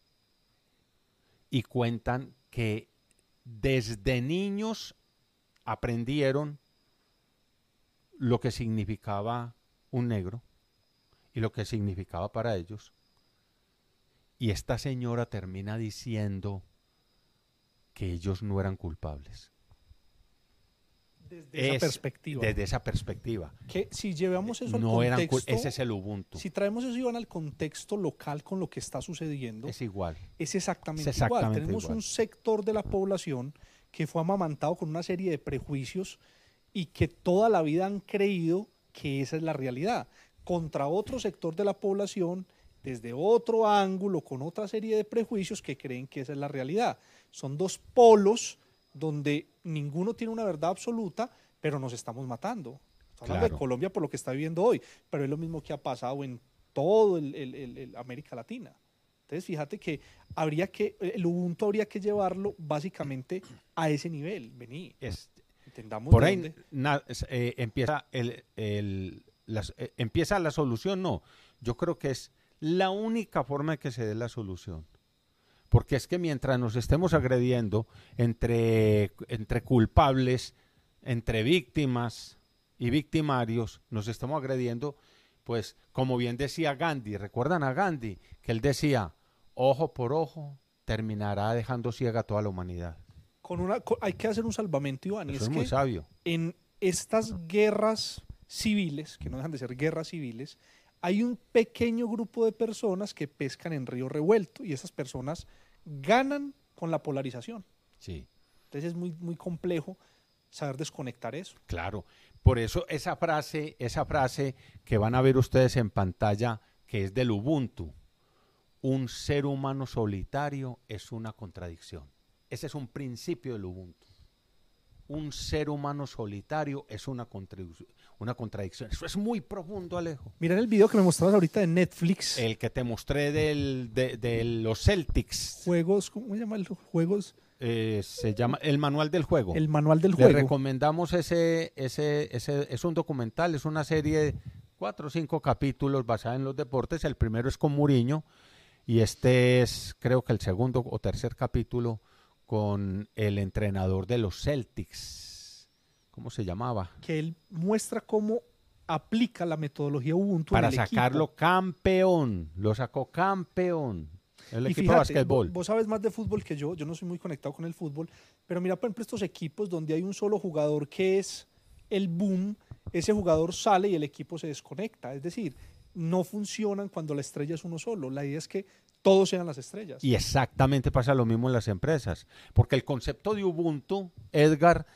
S1: Y cuentan que desde niños aprendieron lo que significaba un negro y lo que significaba para ellos. Y esta señora termina diciendo que ellos no eran culpables.
S2: Desde esa
S1: es,
S2: perspectiva.
S1: Desde esa perspectiva.
S2: Que si llevamos eso
S1: no
S2: al
S1: eran
S2: contexto,
S1: ese es el Ubuntu.
S2: Si traemos eso, Iván, al contexto local con lo que está sucediendo,
S1: es igual.
S2: Es exactamente,
S1: es exactamente
S2: igual. Tenemos
S1: igual.
S2: un sector de la población que fue amamantado con una serie de prejuicios y que toda la vida han creído que esa es la realidad. Contra otro sector de la población, desde otro ángulo, con otra serie de prejuicios que creen que esa es la realidad. Son dos polos donde ninguno tiene una verdad absoluta, pero nos estamos matando. Estamos hablando
S1: Claro.
S2: de Colombia por lo que está viviendo hoy, pero es lo mismo que ha pasado en todo el, el, el, el América Latina. Entonces, fíjate que habría que, el Ubuntu habría que llevarlo básicamente a ese nivel. Vení,
S1: Es,
S2: entendamos
S1: por
S2: de
S1: ahí
S2: dónde.
S1: na- es, eh, empieza, el, el- las- eh, empieza la solución, no. Yo creo que es la única forma de que se dé la solución. Porque es que mientras nos estemos agrediendo entre, entre culpables, entre víctimas y victimarios, nos estamos agrediendo, pues como bien decía Gandhi, ¿recuerdan a Gandhi? Que él decía, ojo por ojo, terminará dejando ciega a toda la humanidad.
S2: Con una, co- hay que hacer un salvamento, Iván, y
S1: Eso
S2: es
S1: es muy
S2: que
S1: sabio.
S2: en estas guerras civiles, que no dejan de ser guerras civiles, hay un pequeño grupo de personas que pescan en río revuelto y esas personas ganan con la polarización.
S1: Sí,
S2: Entonces es muy, muy complejo saber desconectar eso.
S1: claro. Por eso esa frase, esa frase que van a ver ustedes en pantalla, que es del Ubuntu, un ser humano solitario es una contradicción. Ese es un principio del Ubuntu. Un ser humano solitario es una, contribu- una contradicción. Eso es muy profundo, Alejo.
S2: Mira el video que me mostrabas ahorita de Netflix.
S1: El que te mostré del, de, de los Celtics,
S2: Juegos, ¿cómo se llama el juegos?
S1: eh, se llama El Manual del Juego.
S2: El manual del
S1: Le
S2: juego.
S1: recomendamos ese, ese, ese, es un documental, es una serie de cuatro o cinco capítulos basada en los deportes. El primero es con Mourinho y este es, creo que el segundo o tercer capítulo con el entrenador de los Celtics. ¿Cómo se llamaba?
S2: Que él muestra cómo aplica la metodología Ubuntu
S1: Para
S2: en el
S1: sacarlo
S2: equipo.
S1: campeón. Lo sacó campeón. El
S2: Y
S1: equipo
S2: fíjate,
S1: de básquetbol.
S2: Vos, vos sabes más de fútbol que yo, yo no soy muy conectado con el fútbol, pero mira, por ejemplo, estos equipos donde hay un solo jugador que es el boom, ese jugador sale y el equipo se desconecta. Es decir, no funcionan cuando la estrella es uno solo. La idea es que todos sean las estrellas.
S1: Y exactamente pasa lo mismo en las empresas. Porque el concepto de Ubuntu, Edgar,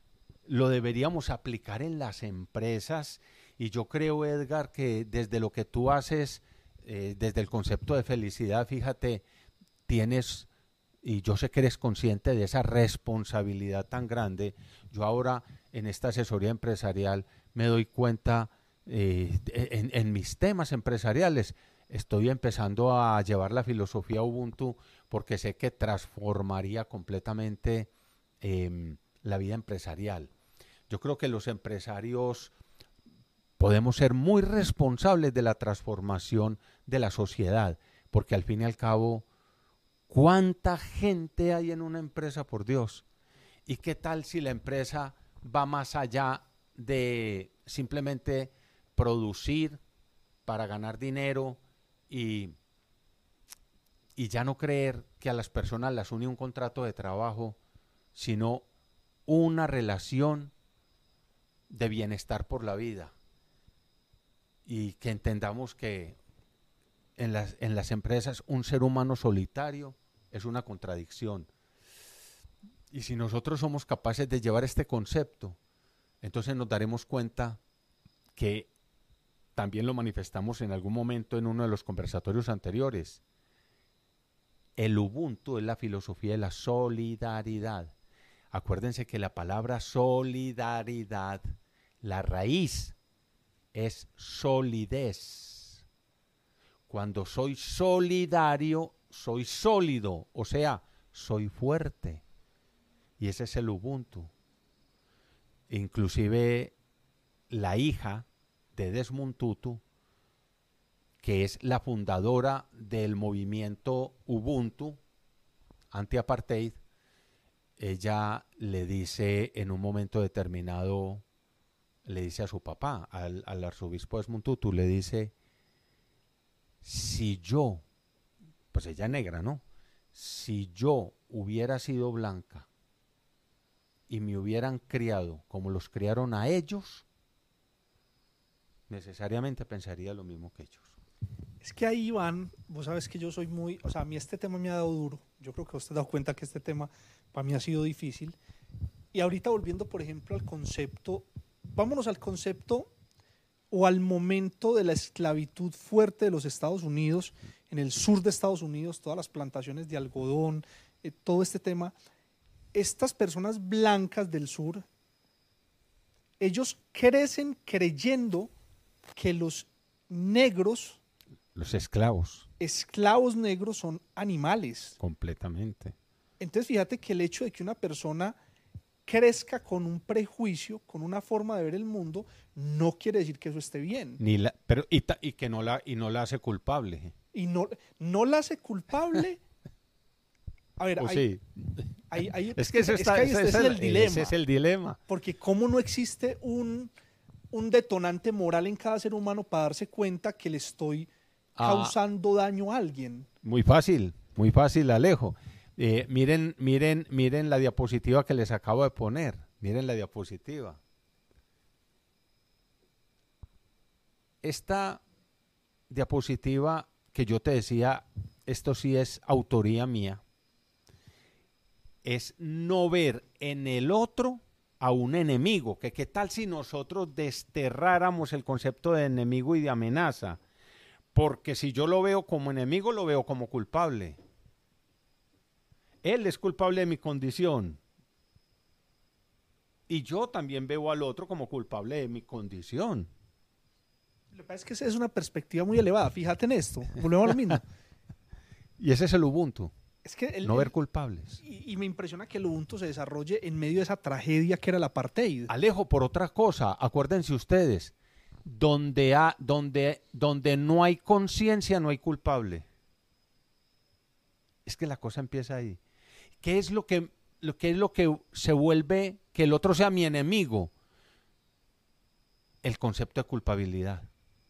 S1: lo deberíamos aplicar en las empresas. Y yo creo, Edgar, que desde lo que tú haces, eh, desde el concepto de felicidad, fíjate, tienes, y yo sé que eres consciente de esa responsabilidad tan grande. Yo ahora en esta asesoría empresarial me doy cuenta eh, en, en mis temas empresariales, estoy empezando a llevar la filosofía Ubuntu porque sé que transformaría completamente eh, la vida empresarial. Yo creo que los empresarios podemos ser muy responsables de la transformación de la sociedad, porque al fin y al cabo, ¿cuánta gente hay en una empresa, por Dios? ¿Y qué tal si la empresa va más allá de simplemente producir para ganar dinero y, y ya no creer que a las personas las une un contrato de trabajo, sino una relación de bienestar por la vida? Y que entendamos que en las, en las empresas un ser humano solitario es una contradicción. Y si nosotros somos capaces de llevar este concepto, entonces nos daremos cuenta que también lo manifestamos en algún momento en uno de los conversatorios anteriores. El Ubuntu es la filosofía de la solidaridad. Acuérdense que la palabra solidaridad, la raíz es solidez. Cuando soy solidario, soy sólido, o sea, soy fuerte. Y ese es el Ubuntu. Inclusive la hija de Desmond Tutu, que es la fundadora del movimiento Ubuntu anti-apartheid, ella le dice en un momento determinado, le dice a su papá, al, al arzobispo Desmond Tutu, le dice, si yo, pues ella es negra, ¿no? Si yo hubiera sido blanca y me hubieran criado como los criaron a ellos, necesariamente pensaría lo mismo que ellos.
S2: Es que ahí, Iván, vos sabes que yo soy muy, o sea, a mí este tema me ha dado duro. Yo creo que usted ha dado cuenta que este tema para mí ha sido difícil. Y ahorita volviendo, por ejemplo, al concepto, vámonos al concepto o al momento de la esclavitud fuerte de los Estados Unidos, en el sur de Estados Unidos, todas las plantaciones de algodón, eh, todo este tema. Estas personas blancas del sur, ellos crecen creyendo que los negros
S1: Los esclavos.
S2: Esclavos negros son animales.
S1: Completamente.
S2: Entonces fíjate que el hecho de que una persona crezca con un prejuicio, con una forma de ver el mundo, no quiere decir que eso esté bien.
S1: Ni la, pero, y, ta, y que no la, y no la hace culpable.
S2: Y no, no la hace culpable. A ver,
S1: ¿O
S2: hay,
S1: sí?
S2: hay, hay,
S1: es que, eso
S2: es
S1: está,
S2: que ahí
S1: ese,
S2: este
S1: es
S2: es
S1: el,
S2: el dilema.
S1: ese es el dilema.
S2: Porque cómo no existe un, un detonante moral en cada ser humano para darse cuenta que le estoy causando ah, daño a alguien.
S1: Muy fácil, muy fácil, Alejo. Eh, miren, miren, miren la diapositiva que les acabo de poner. Miren la diapositiva. Esta diapositiva que yo te decía, esto sí es autoría mía, es no ver en el otro a un enemigo, que qué tal si nosotros desterráramos el concepto de enemigo y de amenaza, porque si yo lo veo como enemigo, lo veo como culpable. Él es culpable de mi condición. Y yo también veo al otro como culpable de mi condición.
S2: Lo que pasa es que esa es una perspectiva muy elevada. Fíjate en esto. Volvemos a lo mismo.
S1: Y ese es el Ubuntu.
S2: Es que el,
S1: no
S2: el,
S1: ver culpables.
S2: Y, y me impresiona que el Ubuntu se desarrolle en medio de esa tragedia que era el apartheid.
S1: Alejo, por otra cosa, acuérdense ustedes, donde, ha, donde, donde no hay conciencia, no hay culpable. Es que la cosa empieza ahí. ¿Qué es lo que, lo, qué es lo que se vuelve que el otro sea mi enemigo? El concepto de culpabilidad.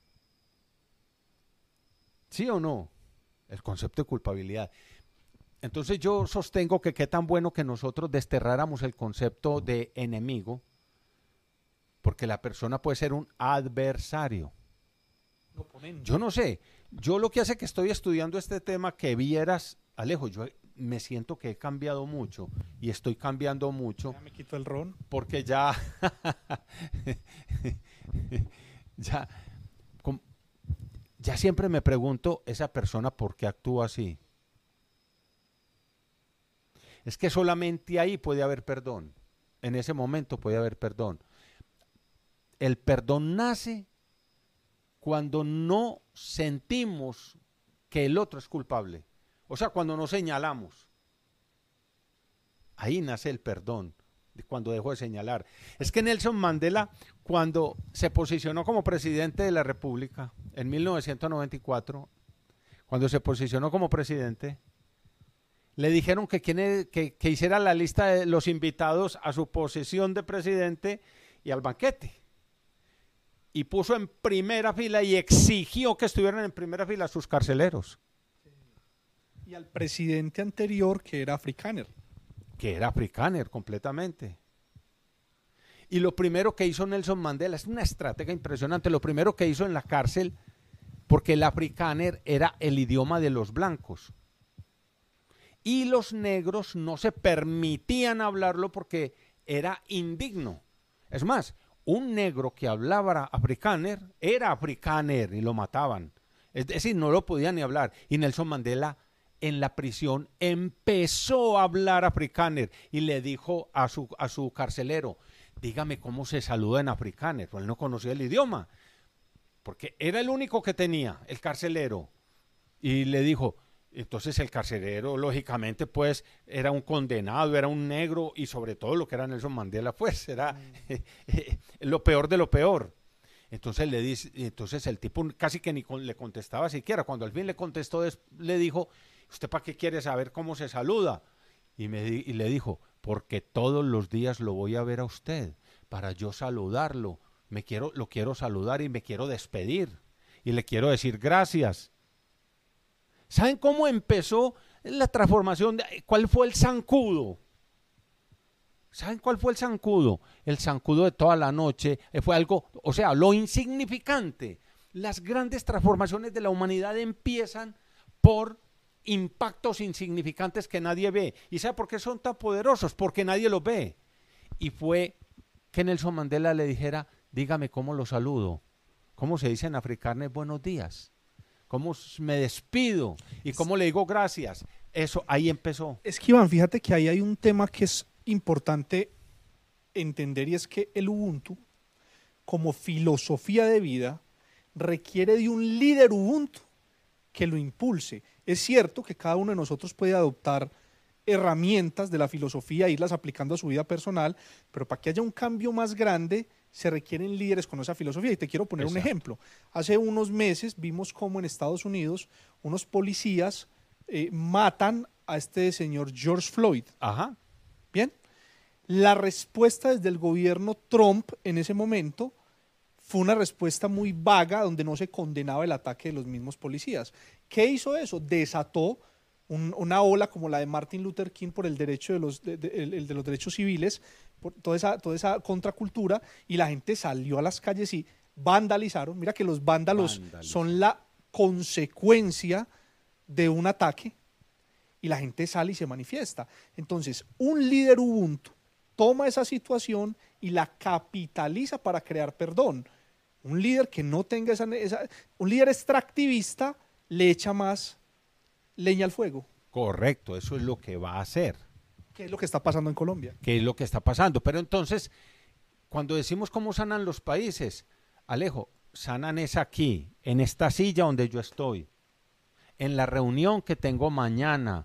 S1: ¿Sí o no? El concepto de culpabilidad. Entonces yo sostengo que qué tan bueno que nosotros desterráramos el concepto de enemigo, porque la persona puede ser un adversario. Yo no sé, yo lo que hace que estoy estudiando este tema, que vieras, Alejo, yo me siento que he cambiado mucho y estoy cambiando mucho.
S2: Ya me quito el ron.
S1: Porque ya, ya, ya siempre me pregunto, esa persona, ¿por qué actúa así? Es que solamente ahí puede haber perdón. En ese momento puede haber perdón. El perdón nace cuando no sentimos que el otro es culpable. O sea, cuando no señalamos. Ahí nace el perdón, cuando dejó de señalar. Es que Nelson Mandela, cuando se posicionó como presidente de la República en mil novecientos noventa y cuatro, cuando se posicionó como presidente, le dijeron que, que, que hiciera la lista de los invitados a su posesión de presidente y al banquete. Y puso en primera fila y exigió que estuvieran en primera fila sus carceleros.
S2: Y al presidente anterior, que era africáner.
S1: Que era africáner completamente. Y lo primero que hizo Nelson Mandela, es una estratega impresionante, lo primero que hizo en la cárcel, porque el africáner era el idioma de los blancos. Y los negros no se permitían hablarlo porque era indigno. Es más, un negro que hablaba africáner era africáner y lo mataban. Es decir, no lo podían ni hablar. Y Nelson Mandela en la prisión empezó a hablar africáner y le dijo a su, a su carcelero, dígame cómo se saluda en africáner. Pues él no conocía el idioma, porque era el único que tenía, el carcelero. Y le dijo, entonces el carcelero, lógicamente, pues, era un condenado, era un negro, y sobre todo lo que era Nelson Mandela, pues, era mm. lo peor de lo peor. Entonces le dice, entonces el tipo casi que ni con, le contestaba siquiera. Cuando al fin le contestó, le dijo, ¿usted para qué quiere saber cómo se saluda? Y, me, y le dijo, porque todos los días lo voy a ver a usted, para yo saludarlo. Me quiero, lo quiero saludar y me quiero despedir. Y le quiero decir gracias. ¿Saben cómo empezó la transformación? De, ¿Cuál fue el zancudo? ¿Saben cuál fue el zancudo? El zancudo de toda la noche fue algo, o sea, lo insignificante. Las grandes transformaciones de la humanidad empiezan por impactos insignificantes que nadie ve. ¿Y sabe por qué son tan poderosos? Porque nadie los ve. Y fue que Nelson Mandela le dijera, dígame cómo lo saludo. ¿Cómo se dice en africano buenos días? ¿Cómo me despido? ¿Y cómo le digo gracias? Eso, ahí empezó.
S2: Es que, Iván, fíjate que ahí hay un tema que es importante entender, y es que el Ubuntu, como filosofía de vida, requiere de un líder Ubuntu que lo impulse. Es cierto que cada uno de nosotros puede adoptar herramientas de la filosofía e irlas aplicando a su vida personal, pero para que haya un cambio más grande se requieren líderes con esa filosofía. Y te quiero poner Exacto. un ejemplo. Hace unos meses vimos cómo en Estados Unidos unos policías eh, matan a este señor George Floyd.
S1: Ajá.
S2: Bien. La respuesta desde el gobierno Trump en ese momento fue una respuesta muy vaga donde no se condenaba el ataque de los mismos policías. ¿Qué hizo eso? Desató un, una ola como la de Martin Luther King por el derecho de los, de, de, el, de los derechos civiles, por toda esa, toda esa contracultura, y la gente salió a las calles y vandalizaron. Mira que los vándalos Vándaliz. son la consecuencia de un ataque y la gente sale y se manifiesta. Entonces, un líder Ubuntu toma esa situación y la capitaliza para crear perdón. Un líder que no tenga esa, esa... Un líder extractivista le echa más leña al fuego.
S1: Correcto, eso es lo que va a hacer.
S2: ¿Qué es lo que está pasando en Colombia?
S1: ¿Qué es lo que está pasando? Pero entonces, cuando decimos cómo sanan los países, Alejo, sanan es aquí, en esta silla donde yo estoy, en la reunión que tengo mañana,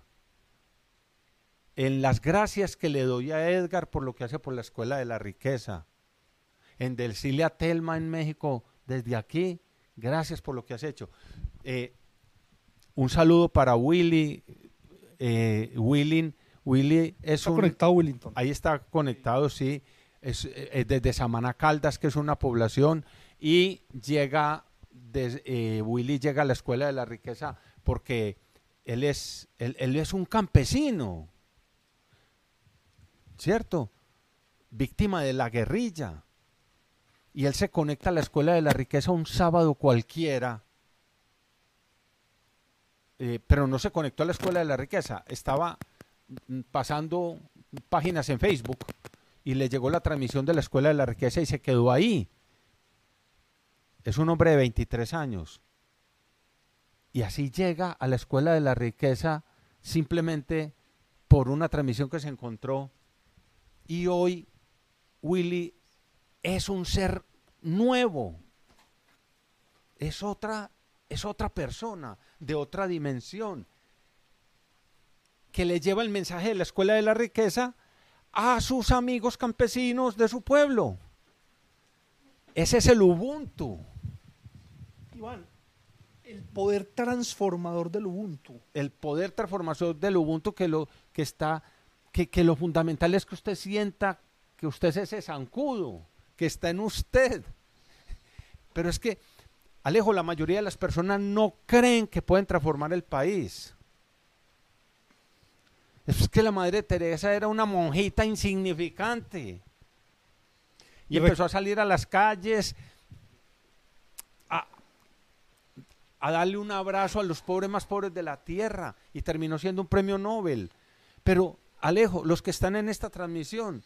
S1: en las gracias que le doy a Edgar por lo que hace por la Escuela de la Riqueza, en decirle a Telma en México, desde aquí, gracias por lo que has hecho. Eh, un saludo para Willy, eh, Willing, Willy es
S2: está
S1: un,
S2: conectado Willington.
S1: Ahí está conectado, sí, es, es desde Samaná Caldas, que es una población, y llega, de, eh, Willy llega a la Escuela de la Riqueza porque él es, él, él es un campesino, ¿cierto? Víctima de la guerrilla. Y él se conecta a la Escuela de la Riqueza un sábado cualquiera, eh, pero no se conectó a la Escuela de la Riqueza, estaba pasando páginas en Facebook y le llegó la transmisión de la Escuela de la Riqueza y se quedó ahí. Es un hombre de veintitrés años. Y así llega a la Escuela de la Riqueza simplemente por una transmisión que se encontró. Y hoy Willy es un ser nuevo. Es otra, es otra persona de otra dimensión que le lleva el mensaje de la Escuela de la Riqueza a sus amigos campesinos de su pueblo. Ese es el Ubuntu.
S2: Iván, el poder transformador del Ubuntu.
S1: El poder transformador del Ubuntu que lo que está, que, que lo fundamental es que usted sienta que usted es ese zancudo, que está en usted. Pero es que, Alejo, la mayoría de las personas no creen que pueden transformar el país. Es que la Madre Teresa era una monjita insignificante. Y empezó a salir a las calles a, a darle un abrazo a los pobres más pobres de la tierra y terminó siendo un premio Nobel. Pero, Alejo, los que están en esta transmisión,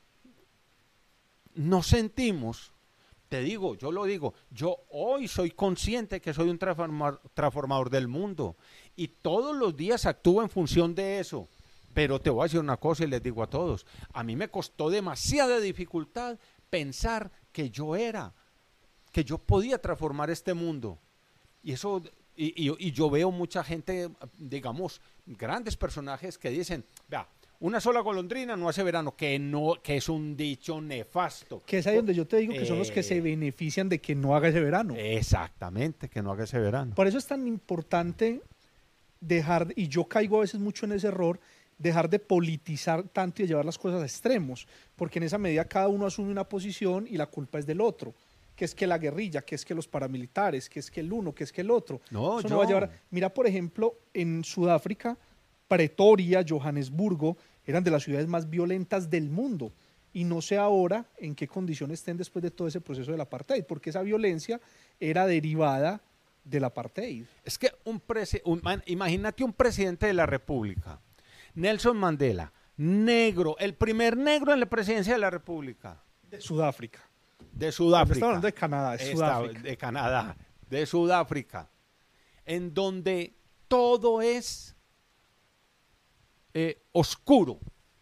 S1: nos sentimos, te digo, yo lo digo, yo hoy soy consciente que soy un transformador, transformador del mundo y todos los días actúo en función de eso. Pero te voy a decir una cosa y les digo a todos, a mí me costó demasiada dificultad pensar que yo era, que yo podía transformar este mundo. Y eso, y, y, y yo veo mucha gente, digamos, grandes personajes que dicen, vea, una sola golondrina no hace verano, que no, que es un dicho nefasto.
S2: Que es ahí donde yo te digo que eh, son los que se benefician de que no haga ese verano.
S1: Exactamente, que no haga ese verano.
S2: Por eso es tan importante dejar, y yo caigo a veces mucho en ese error, dejar de politizar tanto y de llevar las cosas a extremos, porque en esa medida cada uno asume una posición y la culpa es del otro, que es que la guerrilla, que es que los paramilitares, que es que el uno, que es que el otro.
S1: No,
S2: Eso
S1: yo...
S2: no va a llevar. Mira, por ejemplo, en Sudáfrica, Pretoria, Johannesburgo, eran de las ciudades más violentas del mundo, y no sé ahora en qué condiciones estén después de todo ese proceso del apartheid, porque esa violencia era derivada del apartheid.
S1: Es que un, presi un imagínate un presidente de la República, Nelson Mandela, negro, el primer negro en la presidencia de la República.
S2: De Sudáfrica.
S1: De Sudáfrica.
S2: Estamos hablando de Canadá, de Sudáfrica.
S1: De Canadá, de Sudáfrica. En donde todo es eh, oscuro.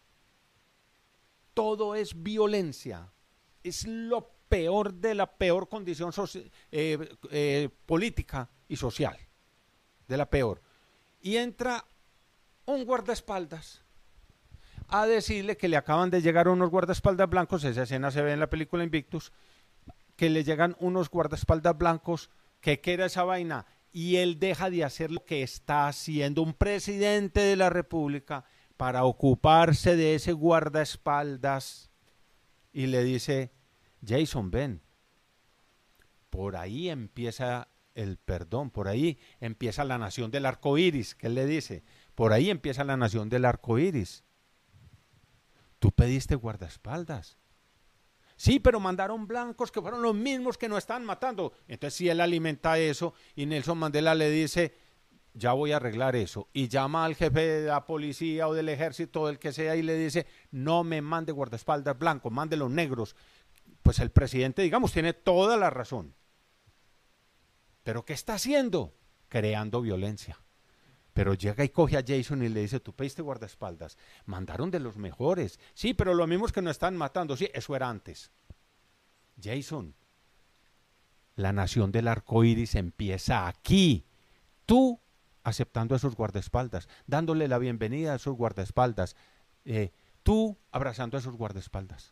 S1: Todo es violencia. Es lo peor de la peor condición eh, eh, política y social. de la peor. Y entra un guardaespaldas a decirle que le acaban de llegar unos guardaespaldas blancos, esa escena se ve en la película Invictus, que le llegan unos guardaespaldas blancos, que qué era esa vaina, y él deja de hacer lo que está haciendo un presidente de la República para ocuparse de ese guardaespaldas, y le dice, Jason, ven, por ahí empieza el perdón, por ahí empieza la nación del arco iris, que él le dice, por ahí empieza la nación del arco iris. Tú pediste guardaespaldas. Sí, pero mandaron blancos que fueron los mismos que nos están matando. Entonces si él alimenta eso y Nelson Mandela le dice, ya voy a arreglar eso, y llama al jefe de la policía o del ejército o del que sea y le dice, no me mande guardaespaldas blancos, mande los negros. Pues el presidente, digamos, tiene toda la razón. ¿Pero qué está haciendo? Creando violencia. Pero llega y coge a Jason y le dice, tú pediste guardaespaldas, mandaron de los mejores. Sí, pero lo mismo es que nos están matando. Sí, eso era antes. Jason, la nación del arco iris empieza aquí. Tú aceptando a esos guardaespaldas, dándole la bienvenida a esos guardaespaldas. Eh, tú abrazando a esos guardaespaldas.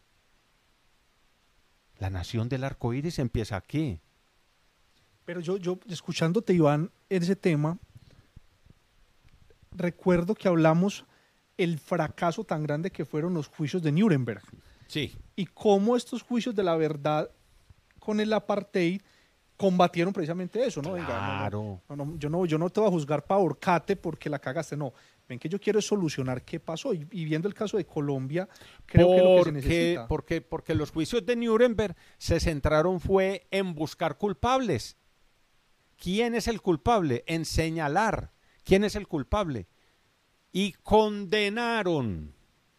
S1: La nación del arco iris empieza aquí.
S2: Pero yo, yo escuchándote, Iván, en ese tema, recuerdo que hablamos el fracaso tan grande que fueron los juicios de Nuremberg.
S1: Sí.
S2: Y cómo estos juicios de la verdad con el apartheid combatieron precisamente eso, ¿no?
S1: Claro.
S2: Venga, no, no, no, yo, no, yo no te voy a juzgar para ahorcate porque la cagaste, no. Ven que yo quiero solucionar qué pasó. Y, y viendo el caso de Colombia, creo
S1: porque,
S2: que lo que se necesita.
S1: Porque, porque los juicios de Nuremberg se centraron fue en buscar culpables. ¿Quién es el culpable? En señalar quién es el culpable. Y condenaron.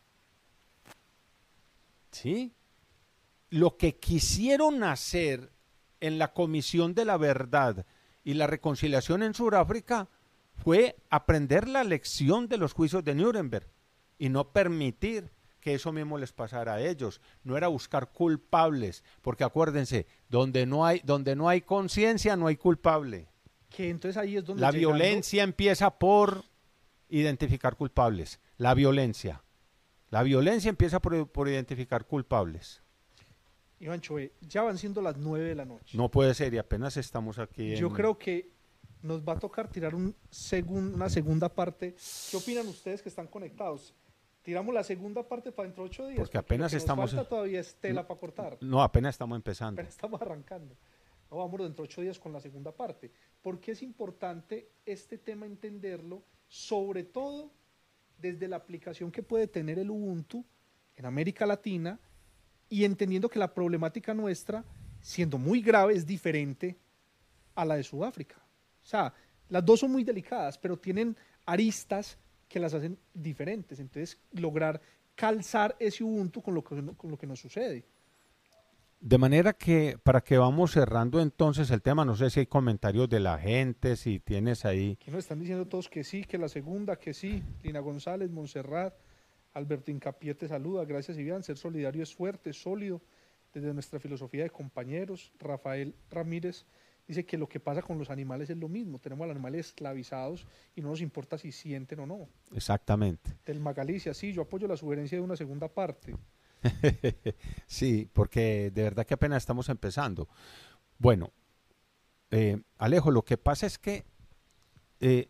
S1: ¿Sí? Lo que quisieron hacer en la Comisión de la Verdad y la Reconciliación en Sudáfrica fue aprender la lección de los juicios de Nuremberg y no permitir que eso mismo les pasara a ellos. No era buscar culpables, porque acuérdense, donde no hay, donde no hay conciencia, no hay culpable.
S2: Que entonces ahí es donde
S1: la
S2: llegando...
S1: violencia empieza por identificar culpables. La violencia. La violencia empieza por, por identificar culpables.
S2: Iván Choe, ya van siendo las nueve de la noche.
S1: No puede ser, y apenas estamos aquí.
S2: Yo
S1: en...
S2: creo que nos va a tocar tirar un segun, una segunda parte. ¿Qué opinan ustedes que están conectados? Tiramos la segunda parte para dentro de ocho días.
S1: Porque,
S2: porque
S1: apenas
S2: lo que
S1: estamos.
S2: Nos falta todavía es tela
S1: no,
S2: para cortar.
S1: No, apenas estamos empezando.
S2: Apenas estamos arrancando. No, vamos dentro de ocho días con la segunda parte. Porque es importante este tema entenderlo, sobre todo desde la aplicación que puede tener el Ubuntu en América Latina y entendiendo que la problemática nuestra, siendo muy grave, es diferente a la de Sudáfrica. O sea, las dos son muy delicadas, pero tienen aristas que las hacen diferentes. Entonces, lograr calzar ese Ubuntu con lo que, con lo que nos sucede.
S1: De manera que, para que vamos cerrando entonces el tema, no sé si hay comentarios de la gente, si tienes ahí.
S2: Que nos están diciendo todos que sí, que la segunda, que sí. Lina González, Montserrat, Alberto Incapié te saluda. Gracias, Iván. Ser solidario es fuerte, es sólido. Desde nuestra filosofía de compañeros. Rafael Ramírez dice que lo que pasa con los animales es lo mismo. Tenemos a los animales esclavizados y no nos importa si sienten o no.
S1: Exactamente.
S2: Del Magalicia, sí, yo apoyo la sugerencia de una segunda parte.
S1: Sí, porque de verdad que apenas estamos empezando. Bueno, eh, Alejo, lo que pasa es que, eh,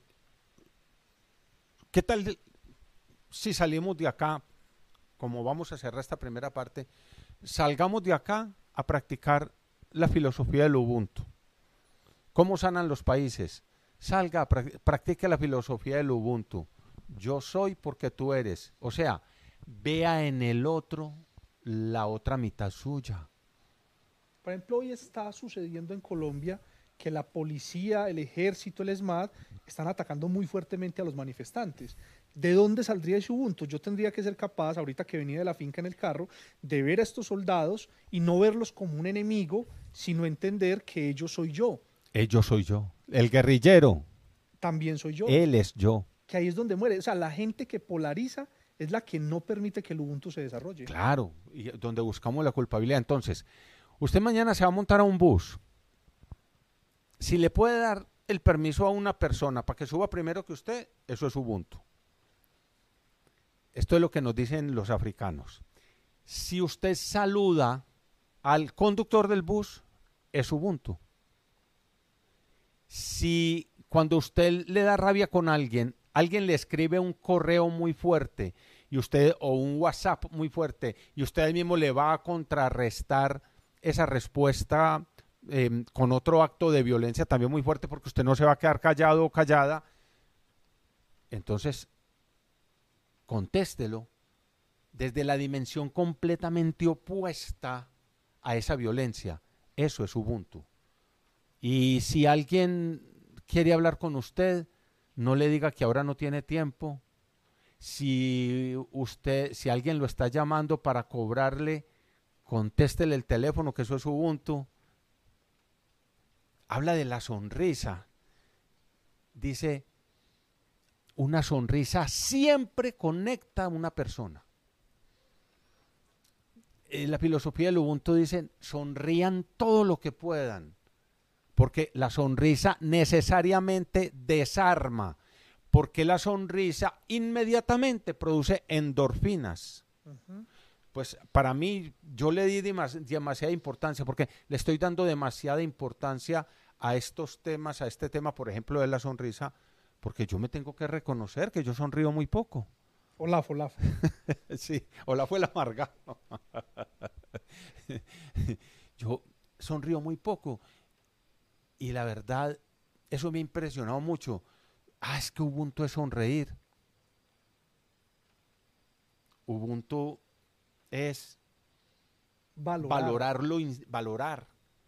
S1: ¿qué tal si salimos de acá, como vamos a cerrar esta primera parte, salgamos de acá a practicar la filosofía del Ubuntu? ¿Cómo sanan los países? Salga, practique la filosofía del Ubuntu. Yo soy porque tú eres. O sea, vea en el otro la otra mitad suya.
S2: Por ejemplo, hoy está sucediendo en Colombia que la policía, el ejército, el ESMAD están atacando muy fuertemente a los manifestantes. ¿De dónde saldría ese Ubuntu? Yo tendría que ser capaz, ahorita que venía de la finca en el carro, de ver a estos soldados y no verlos como un enemigo, sino entender que ellos soy yo.
S1: Ellos soy yo. El guerrillero.
S2: También soy yo.
S1: Él es yo.
S2: Que ahí es donde muere. O sea, la gente que polariza es la que no permite que el Ubuntu se desarrolle.
S1: Claro, y donde buscamos la culpabilidad. Entonces, usted mañana se va a montar a un bus. Si le puede dar el permiso a una persona para que suba primero que usted, eso es Ubuntu. Esto es lo que nos dicen los africanos. Si usted saluda al conductor del bus, es Ubuntu. Si cuando usted le da rabia con alguien, alguien le escribe un correo muy fuerte y usted o un WhatsApp muy fuerte y usted mismo le va a contrarrestar esa respuesta eh, con otro acto de violencia también muy fuerte porque usted no se va a quedar callado o callada, entonces contéstelo desde la dimensión completamente opuesta a esa violencia. Eso es Ubuntu. Y si alguien quiere hablar con usted, no le diga que ahora no tiene tiempo. Si usted, si alguien lo está llamando para cobrarle, contéstele el teléfono, que eso es Ubuntu. Habla de la sonrisa. Dice, una sonrisa siempre conecta a una persona. En la filosofía del Ubuntu dicen, sonrían todo lo que puedan, porque la sonrisa necesariamente desarma, porque la sonrisa inmediatamente produce endorfinas. Uh-huh. Pues para mí, yo le di demas- demasiada importancia, porque le estoy dando demasiada importancia a estos temas, a este tema, por ejemplo, de la sonrisa, porque yo me tengo que reconocer que yo sonrío muy poco.
S2: Olaf, Olaf.
S1: Sí, Olaf fue el amargado. Yo sonrío muy poco y la verdad, eso me ha impresionado mucho. Ah, es que Ubuntu es sonreír. Ubuntu es
S2: valorar,
S1: valorarlo, valorar.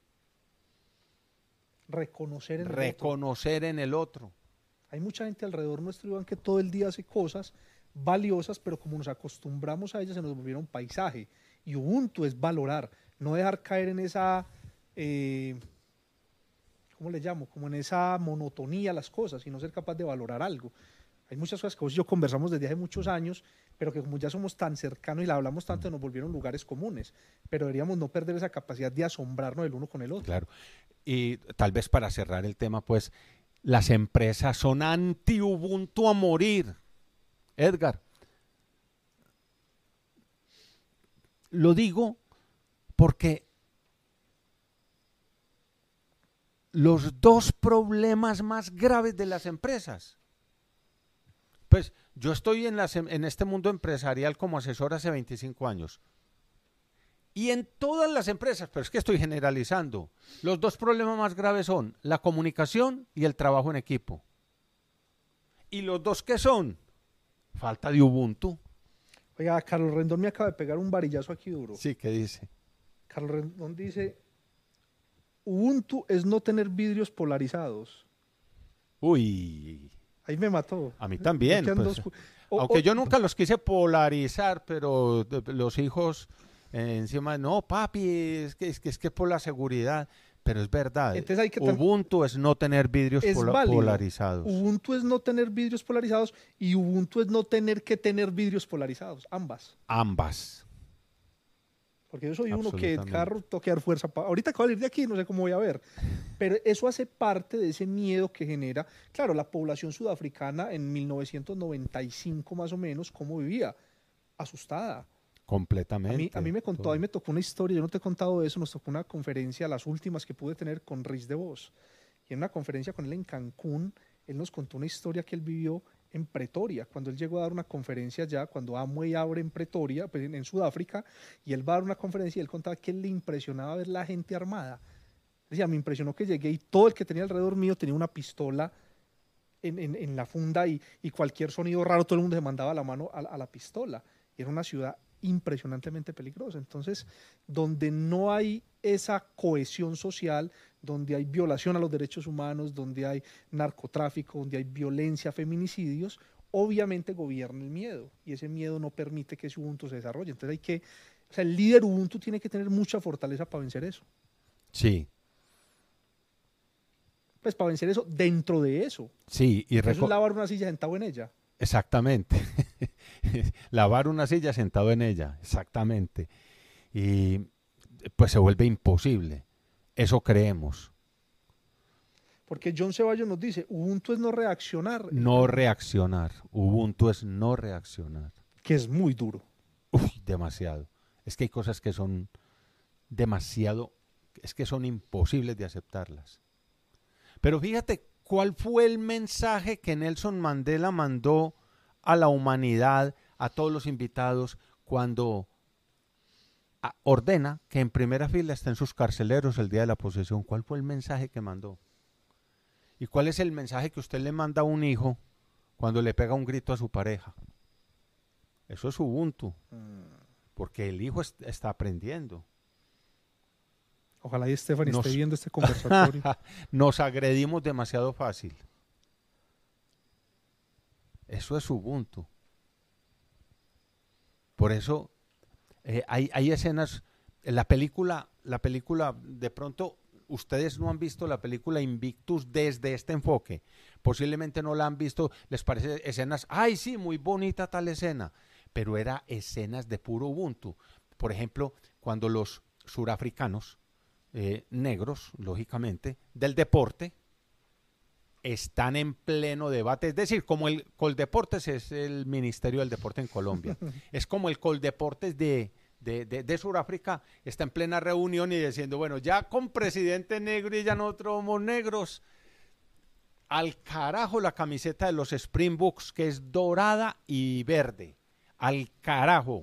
S2: Reconocer en
S1: Reconocer
S2: el
S1: en el otro.
S2: Hay mucha gente alrededor nuestro, Iván, que todo el día hace cosas valiosas, pero como nos acostumbramos a ellas, se nos volvieron paisaje. Y Ubuntu es valorar, no dejar caer en esa, eh, ¿cómo le llamo? Como en esa monotonía las cosas, sino ser capaz de valorar algo. Hay muchas cosas que vos y yo conversamos desde hace muchos años, pero que como ya somos tan cercanos y la hablamos tanto, nos volvieron lugares comunes. Pero deberíamos no perder esa capacidad de asombrarnos el uno con el otro.
S1: Claro. Y tal vez para cerrar el tema, pues, las empresas son anti-Ubuntu a morir. Edgar, lo digo porque los dos problemas más graves de las empresas, pues yo estoy en, las, en este mundo empresarial como asesor hace veinticinco años y en todas las empresas, pero es que estoy generalizando, los dos problemas más graves son la comunicación y el trabajo en equipo. ¿Y los dos qué son? Falta de Ubuntu.
S2: Oiga, Carlos Rendón me acaba de pegar un varillazo aquí duro.
S1: Sí, ¿qué dice?
S2: Carlos Rendón dice, Ubuntu es no tener vidrios polarizados.
S1: Uy.
S2: Ahí me mató.
S1: A mí también. Pues, o, aunque o, yo nunca los quise polarizar, pero de, de, los hijos eh, encima, no, papi, es que, es que es que por la seguridad. Pero es verdad,
S2: Entonces hay que
S1: Ubuntu es no tener vidrios pola polarizados.
S2: Ubuntu es no tener vidrios polarizados y Ubuntu es no tener que tener vidrios polarizados, ambas.
S1: Ambas.
S2: Porque yo soy uno que carro tengo que dar fuerza. Pa ahorita acabo de salir de aquí, no sé cómo voy a ver. Pero eso hace parte de ese miedo que genera, claro, la población sudafricana en mil novecientos noventa y cinco más o menos, ¿cómo vivía? Asustada.
S1: Completamente.
S2: A mí, a mí me contó, a mí me tocó una historia, yo no te he contado eso, nos tocó una conferencia, las últimas que pude tener con Riz de Vos. Y en una conferencia con él en Cancún, él nos contó una historia que él vivió en Pretoria, cuando él llegó a dar una conferencia allá, cuando Amway abre en Pretoria, pues en, en Sudáfrica, y él va a dar una conferencia y él contaba que le impresionaba ver la gente armada. Decía, me impresionó que llegué y todo el que tenía alrededor mío tenía una pistola en, en, en la funda y, y cualquier sonido raro, todo el mundo se mandaba la mano a, a la pistola. Y era una ciudad impresionantemente peligrosa. Entonces, donde no hay esa cohesión social, donde hay violación a los derechos humanos, donde hay narcotráfico, donde hay violencia, feminicidios, obviamente gobierna el miedo y ese miedo no permite que ese Ubuntu se desarrolle. Entonces hay que, o sea, el líder Ubuntu tiene que tener mucha fortaleza para vencer eso.
S1: Sí.
S2: Pues para vencer eso dentro de eso.
S1: Sí. Y
S2: eso es lavar una silla sentado en ella.
S1: Exactamente. Lavar una silla sentado en ella, exactamente. Y pues se vuelve imposible. Eso creemos.
S2: Porque John Ceballos nos dice, Ubuntu es no reaccionar.
S1: No reaccionar. Ubuntu es no reaccionar.
S2: Que es muy duro.
S1: Uy, demasiado. Es que hay cosas que son demasiado, es que son imposibles de aceptarlas. Pero fíjate, ¿cuál fue el mensaje que Nelson Mandela mandó a la humanidad, a todos los invitados, cuando a, ordena que en primera fila estén sus carceleros el día de la posesión? ¿Cuál fue el mensaje que mandó? ¿Y cuál es el mensaje que usted le manda a un hijo cuando le pega un grito a su pareja? Eso es Ubuntu, porque el hijo est- está aprendiendo.
S2: Ojalá y Stephanie
S1: Nos-
S2: esté viendo este conversatorio.
S1: Nos agredimos demasiado fácil. Eso es Ubuntu. Por eso eh, hay, hay escenas, en la película, la película, de pronto ustedes no han visto la película Invictus desde este enfoque. Posiblemente no la han visto, les parece escenas, ay sí, muy bonita tal escena, pero era escenas de puro Ubuntu. Por ejemplo, cuando los surafricanos, eh, negros, lógicamente, del deporte, están en pleno debate, es decir, como el Coldeportes es el Ministerio del Deporte en Colombia, es como el Coldeportes de, de, de, de Sudáfrica, está en plena reunión y diciendo, bueno, ya con presidente negro y ya nosotros somos negros, al carajo la camiseta de los Springboks, que es dorada y verde, al carajo,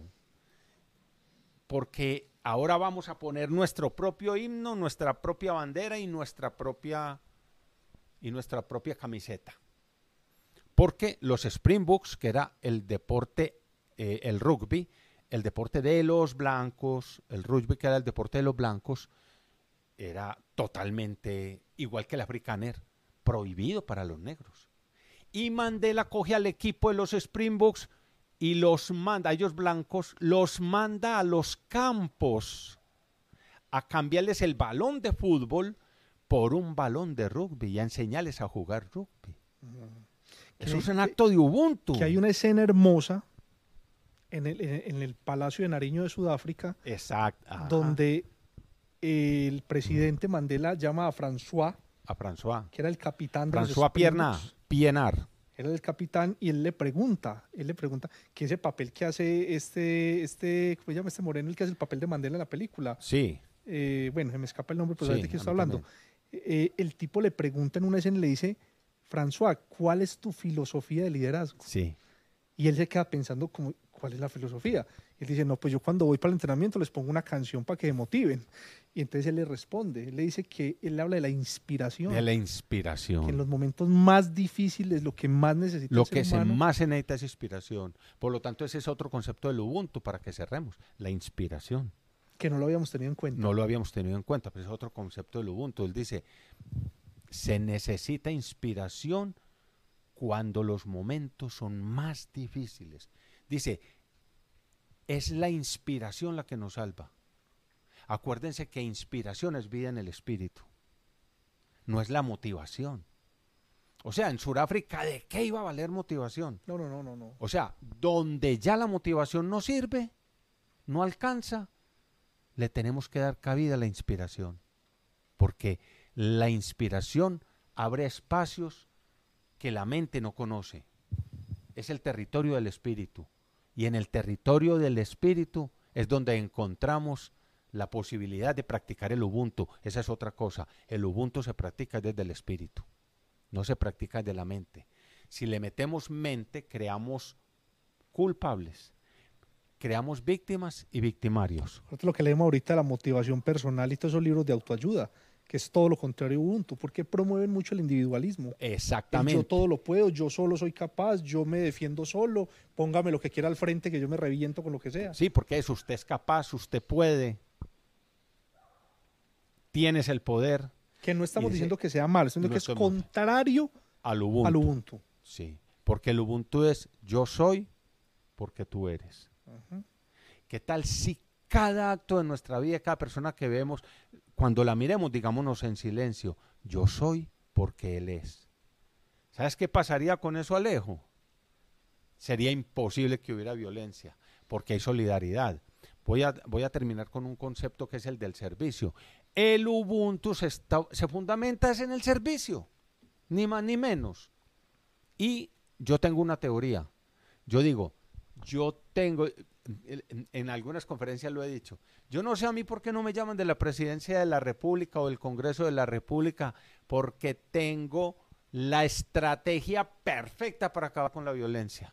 S1: porque ahora vamos a poner nuestro propio himno, nuestra propia bandera y nuestra propia... y nuestra propia camiseta. Porque los Springboks, que era el deporte, eh, el rugby, el deporte de los blancos, el rugby que era el deporte de los blancos, era totalmente igual que el afrikaner, prohibido para los negros. Y Mandela coge al equipo de los Springboks y los manda, a ellos blancos, los manda a los campos a cambiarles el balón de fútbol por un balón de rugby y a enseñarles a jugar rugby. Eso
S2: Que-
S1: es un
S2: que-
S1: acto de Ubuntu.
S2: Que hay una escena hermosa en el, en el Palacio de Nariño de Sudáfrica,
S1: Exacto. Ajá.
S2: donde el presidente Mandela llama a François,
S1: A François.
S2: que era el capitán de los
S1: François Pierna,
S2: Springboks.
S1: Pienar.
S2: Era el capitán y él le pregunta, él le pregunta que ese papel que hace este, este, ¿cómo se llama este moreno, el que hace el papel de Mandela en la película?
S1: Sí.
S2: Eh, bueno, se me escapa el nombre, pero
S1: Sí,
S2: ¿sabes de qué
S1: a
S2: está
S1: mí
S2: hablando?
S1: también.
S2: Eh, el tipo le pregunta en una escena y le dice, François, ¿cuál es tu filosofía de liderazgo?
S1: Sí.
S2: Y él se queda pensando, como, ¿cuál es la filosofía? Y él dice, no, pues yo cuando voy para el entrenamiento les pongo una canción para que se motiven. Y entonces él le responde, él le dice que él habla de la inspiración,
S1: De la
S2: que en
S1: inspiración.
S2: los momentos más difíciles lo que más necesita
S1: Lo
S2: el ser
S1: que se
S2: humano,
S1: más se necesita es inspiración. Por lo tanto, ese es otro concepto del Ubuntu para que cerremos. La inspiración.
S2: que no lo habíamos tenido en cuenta.
S1: No lo habíamos tenido en cuenta, pero es otro concepto del Ubuntu. Él dice, se necesita inspiración cuando los momentos son más difíciles. Dice, es la inspiración la que nos salva. Acuérdense que inspiración es vida en el espíritu, no es la motivación. O sea, en Sudáfrica, ¿de qué iba a valer motivación?
S2: No, no, no, no, no.
S1: O sea, donde ya la motivación no sirve, no alcanza, le tenemos que dar cabida a la inspiración. Porque la inspiración abre espacios que la mente no conoce. Es el territorio del espíritu. Y en el territorio del espíritu es donde encontramos la posibilidad de practicar el Ubuntu. Esa es otra cosa. El Ubuntu se practica desde el espíritu. No se practica desde la mente. Si le metemos mente, creamos culpables. Creamos víctimas y victimarios.
S2: Nosotros lo que leemos ahorita, la motivación personal y todos esos libros de autoayuda, que es todo lo contrario a Ubuntu, porque promueven mucho el individualismo. El
S1: Exactamente.
S2: yo todo lo puedo, yo solo soy capaz, yo me defiendo solo, póngame lo que quiera al frente que yo me reviento con lo que sea.
S1: Sí, porque eso, usted es capaz, usted puede, tienes el poder
S2: Que no estamos
S1: Y dice-
S2: diciendo que sea malo, sino
S1: no
S2: que es
S1: somos-
S2: contrario
S1: al Ubuntu.
S2: al Ubuntu.
S1: Sí, porque el Ubuntu es yo soy porque tú eres.
S2: Ujú.
S1: ¿Qué tal si cada acto de nuestra vida, cada persona que vemos, cuando la miremos, digámonos en silencio, yo soy porque él es? ¿Sabes qué pasaría con eso, Alejo? Sería imposible que hubiera violencia, porque hay solidaridad. Voy a, voy a terminar con un concepto que es el del servicio. El Ubuntu se, está, se fundamenta es en el servicio, ni más ni menos. Y yo tengo una teoría. Yo digo, yo tengo, en, en algunas conferencias lo he dicho, yo no sé a mí por qué no me llaman de la Presidencia de la República o del Congreso de la República, porque tengo la estrategia perfecta para acabar con la violencia.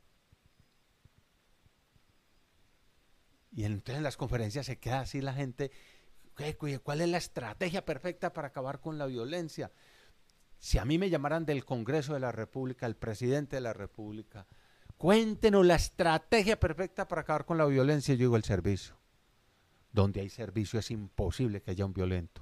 S1: Y entonces en las conferencias se queda así la gente, ¿cuál es la estrategia perfecta para acabar con la violencia? Si a mí me llamaran del Congreso de la República, el presidente de la República, cuéntenos la estrategia perfecta para acabar con la violencia. Yo digo, el servicio. Donde hay servicio es imposible que haya un violento.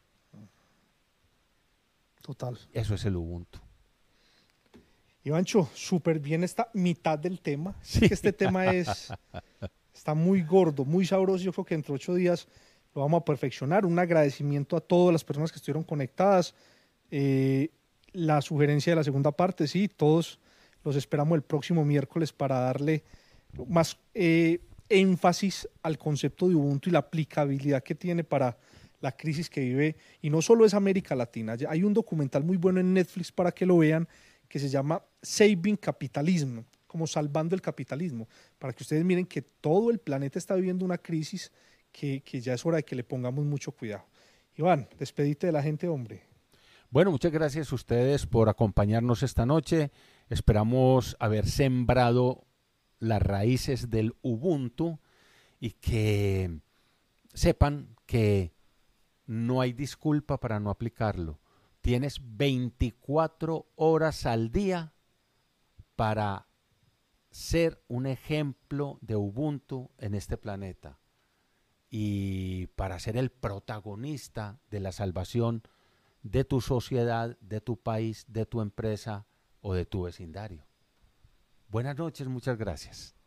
S2: Total.
S1: Eso es el Ubuntu.
S2: Ivancho, súper bien esta mitad del tema.
S1: Sí.
S2: Es que este tema es, está muy gordo, muy sabroso. Yo creo que entre ocho días lo vamos a perfeccionar. Un agradecimiento a todas las personas que estuvieron conectadas. Eh, la sugerencia de la segunda parte, sí, todos los esperamos el próximo miércoles para darle más eh, énfasis al concepto de Ubuntu y la aplicabilidad que tiene para la crisis que vive, y no solo es América Latina. Hay un documental muy bueno en Netflix para que lo vean, que se llama Saving Capitalism, como salvando el capitalismo, para que ustedes miren que todo el planeta está viviendo una crisis que, que ya es hora de que le pongamos mucho cuidado. Iván, despedite de la gente, hombre.
S1: Bueno, muchas gracias a ustedes por acompañarnos esta noche. Esperamos haber sembrado las raíces del Ubuntu y que sepan que no hay disculpa para no aplicarlo. Tienes veinticuatro horas al día para ser un ejemplo de Ubuntu en este planeta y para ser el protagonista de la salvación de tu sociedad, de tu país, de tu empresa o de tu vecindario. Buenas noches, muchas gracias.